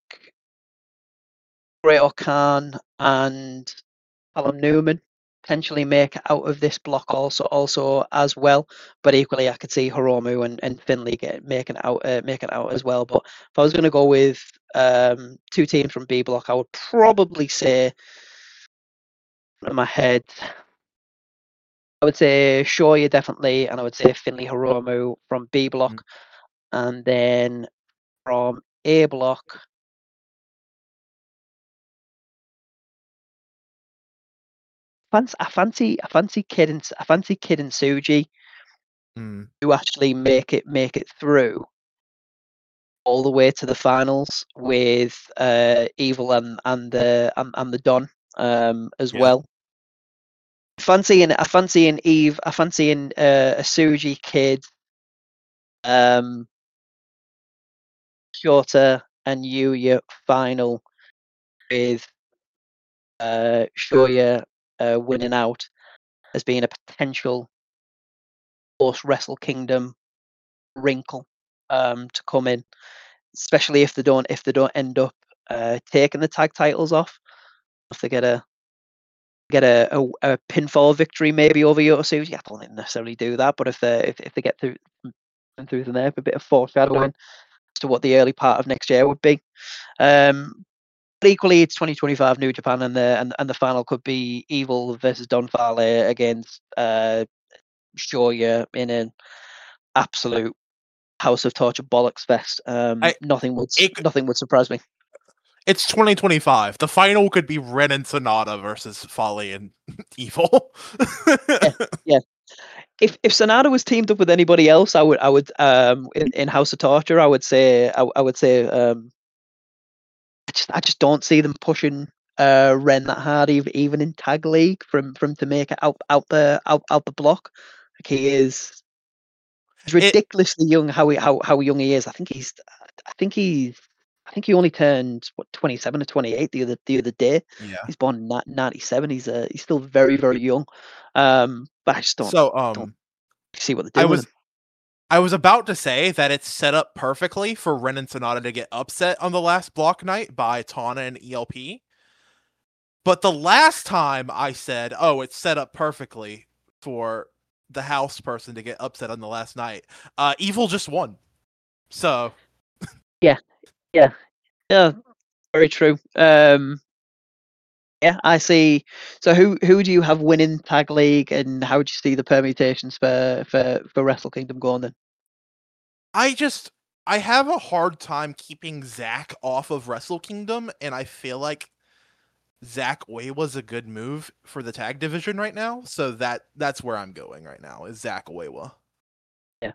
Great Khan and Alan Newman potentially make out of this block also also as well. But equally, I could see Hiromu and, and Finlay get making out uh, making out as well. But if I was going to go with um, two teams from B Block, I would probably say in my head. I would say Shoya definitely, and I would say Finlay Hiromu from B Block, mm-hmm. and then from A Block. Fancy, I fancy, I fancy Kid and I fancy Kid and Suji, mm. who actually make it make it through all the way to the finals with uh, Evil and and the and, and the Don um, as yeah. well. Fancying, I fancy in Eve, I fancy in uh, a Suji Kid, um, Shota and Yuya final with uh, Shoya uh, winning out as being a potential post Wrestle Kingdom wrinkle um, to come in, especially if they don't if they don't end up uh, taking the tag titles off, if they get a get a, a, a pinfall victory maybe over Yota Tsuji. I don't think they necessarily do that, but if they if, if they get through through from there, a bit of foreshadowing as to what the early part of next year would be. Um, but equally, it's twenty twenty-five New Japan, and the and, and the final could be Evil versus Don Fale against uh, Shoya in an absolute House of Torture bollocks fest. Um, I, nothing would it, nothing would surprise me. It's twenty twenty-five. The final could be Ren and Sonata versus Fale and Evil. yeah, yeah. If if Sonata was teamed up with anybody else, I would I would um in, in House of Torture, I would say I, I would say um I just I just don't see them pushing uh Ren that hard even even in tag league from from to make it out out the out, out the block. Like he is he's ridiculously it, young how he how, how young he is. I think he's I think he's I think he only turned what twenty-seven or twenty-eight the other the other day. Yeah, he's born in ninety-seven. He's uh, he's still very very young. Um, but I just don't. So um, don't see what they're doing. I was with him. I was about to say that it's set up perfectly for Ren and Sonata to get upset on the last block night by Tana and E L P. But the last time I said, "Oh, it's set up perfectly for the house person to get upset on the last night," uh, Evil just won. So. Yeah. Yeah, yeah, very true. Um, Yeah, I see. So who who do you have winning Tag League, and how do you see the permutations for for for Wrestle Kingdom going then? I just I have a hard time keeping Zack off of Wrestle Kingdom, and I feel like Zack Oiwa's a good move for the tag division right now. So that that's where I'm going right now is Zack Oiwa. Yeah.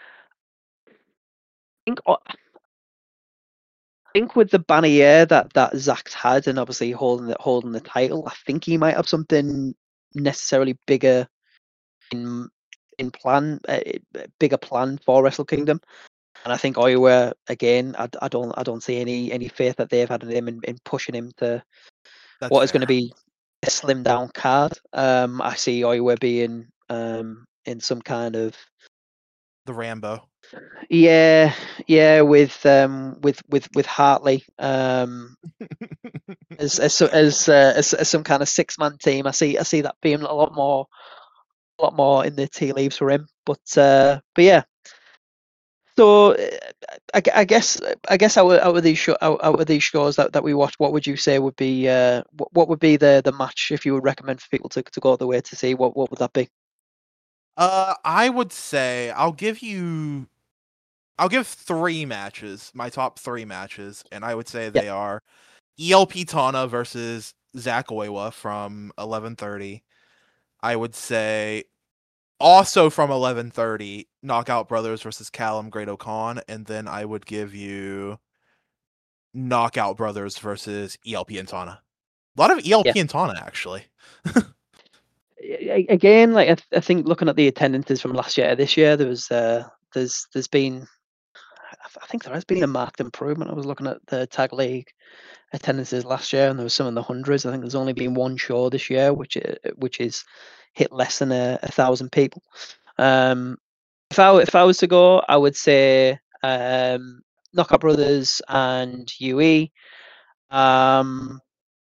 I think I think with the bannier that that Zack's had, and obviously holding the holding the title, I think he might have something necessarily bigger in in plan, uh, bigger plan for Wrestle Kingdom. And I think Oiwa again, I, I don't I don't see any any faith that they've had in him in, in pushing him to That's what is going to fair. be a slim down card. Um, I see Oiwa being um in some kind of The Rambo. yeah yeah with um with with with Hartley um as as so- as, uh, as as some kind of six man team. I see I see that being a lot more a lot more in the tea leaves for him. But uh, but yeah. So uh, I, I guess I guess out of, out of these show, out, out of these shows that, that we watch, what would you say would be uh, what, what would be the, the match if you would recommend for people to, to go the way to see? What what would that be? Uh, I would say I'll give you, I'll give three matches, my top three matches, and I would say Yeah. they are E L P Tana versus Zack Oiwa from eleven thirty. I would say also from eleven thirty, Knockout Brothers versus Callum Great-O-Khan, and then I would give you Knockout Brothers versus E L P and Tana. A lot of E L P Yeah. and Tana, actually. A- Again, like I, th- I think looking at the attendances from last year, this year there was uh, there's there's been I th- I think there has been a marked improvement. I was looking at the Tag League attendances last year, and there was some in the hundreds. I think there's only been one show this year, which i- which is hit less than a, a thousand people. Um, if I if I was to go, I would say um, Knockout Brothers and U E. Um,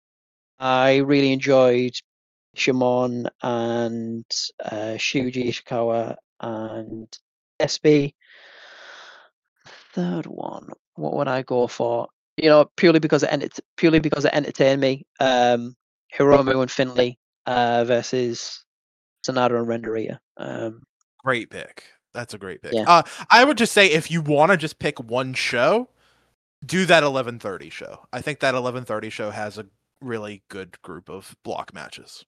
I really enjoyed Shimon and uh, Shuji Ishikawa and S B. Third one, what would I go for? You know, purely because it ent- purely because it entertained me. Um, Hiromu and Finley uh, versus Sonata and Renderia. Um, Great pick. That's a great pick. Yeah. Uh, I would just say if you want to just pick one show, do that eleven thirty show. I think that eleven thirty show has a really good group of block matches.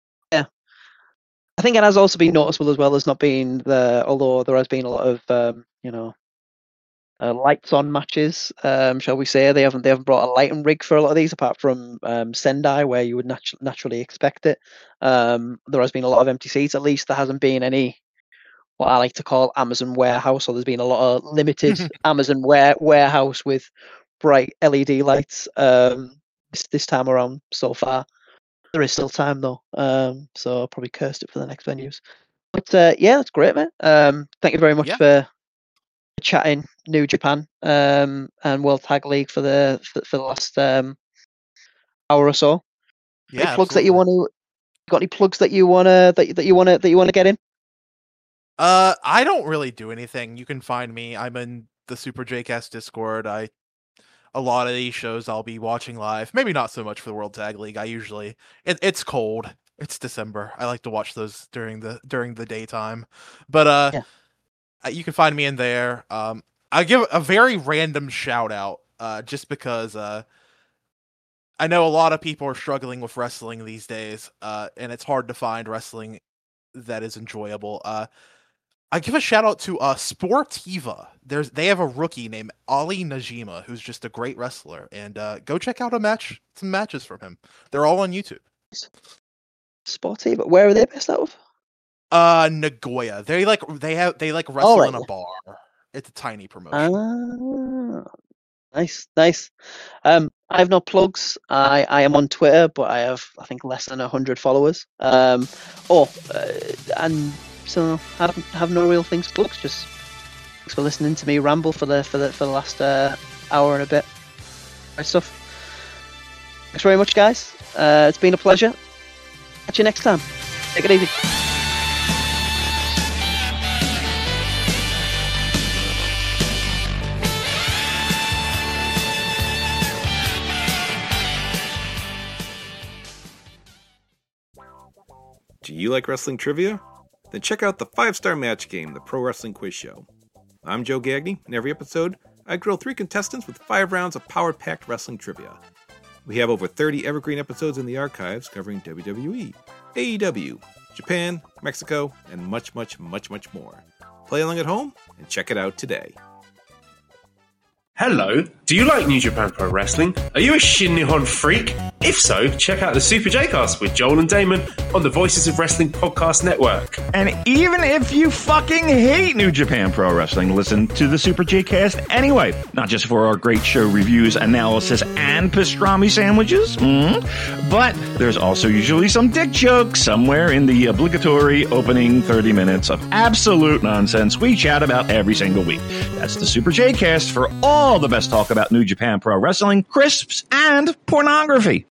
I think it has also been noticeable as well as not being the, although there has been a lot of um, you know uh, lights on matches, um, shall we say? They haven't they haven't brought a lighting rig for a lot of these, apart from um, Sendai, where you would natu- naturally expect it. Um, there has been a lot of empty seats. At least there hasn't been any what I like to call Amazon warehouse. So there's been a lot of limited Amazon ware- warehouse with bright L E D lights um, this this time around so far. There is still time though, um, so I'll probably cursed it for the next venues. But uh, yeah, that's great, man. Um, thank you very much Yeah. for chatting New Japan um, and World Tag League for the for, for the last um, hour or so. Yeah, Any plugs that you absolutely. want to? Got any plugs that you wanna that, you- that you wanna that you wanna get in? Uh, I don't really do anything. You can find me. I'm in the Super J Cast Discord. I a lot of these shows I'll be watching live. Maybe not so much for the World Tag League. I usually it, it's cold. It's December. I like to watch those during the during the daytime. But uh, Yeah. uh, you can find me in there. Um, I give a very random shout out. Uh, just because uh. I know a lot of people are struggling with wrestling these days, uh, and it's hard to find wrestling that is enjoyable. Uh, I give a shout out to uh, Sportiva. There's they have a rookie named Ali Najima who's just a great wrestler, and uh, go check out a match, some matches from him. They're all on YouTube. Spotty, but where are they based out of? Uh, Nagoya. They like they have they like wrestle Alright, in a yeah. bar. It's a tiny promotion. Ah, nice, nice. Um, I have no plugs. I, I am on Twitter, but I have I think less than a hundred followers. Um, oh, uh, and so have have no real things to plug. Just thanks for listening to me ramble for the for the for the last uh, hour and a bit. Right stuff. Thanks very much, guys. Uh, it's been a pleasure. Catch you next time. Take it easy. you like wrestling trivia? Then check out the five-star match game, the Pro Wrestling Quiz Show. I'm Joe Gagney, and every episode, I grill three contestants with five rounds of power-packed wrestling trivia. We have over thirty evergreen episodes in the archives covering W W E, A E W, Japan, Mexico, and much, much, much, much more. Play along at home and check it out today. Hello, do you like New Japan Pro Wrestling? Are you a Shin Nihon freak? If so, check out the Super J-Cast with Joel and Damon on the Voices of Wrestling Podcast Network. And even if you fucking hate New Japan Pro Wrestling, listen to the Super J-Cast anyway. Not just for our great show reviews, analysis, and pastrami sandwiches, mm-hmm. but there's also usually some dick jokes somewhere in the obligatory opening thirty minutes of absolute nonsense we chat about every single week. That's the Super J-Cast for all the best talk about New Japan Pro Wrestling, crisps, and pornography.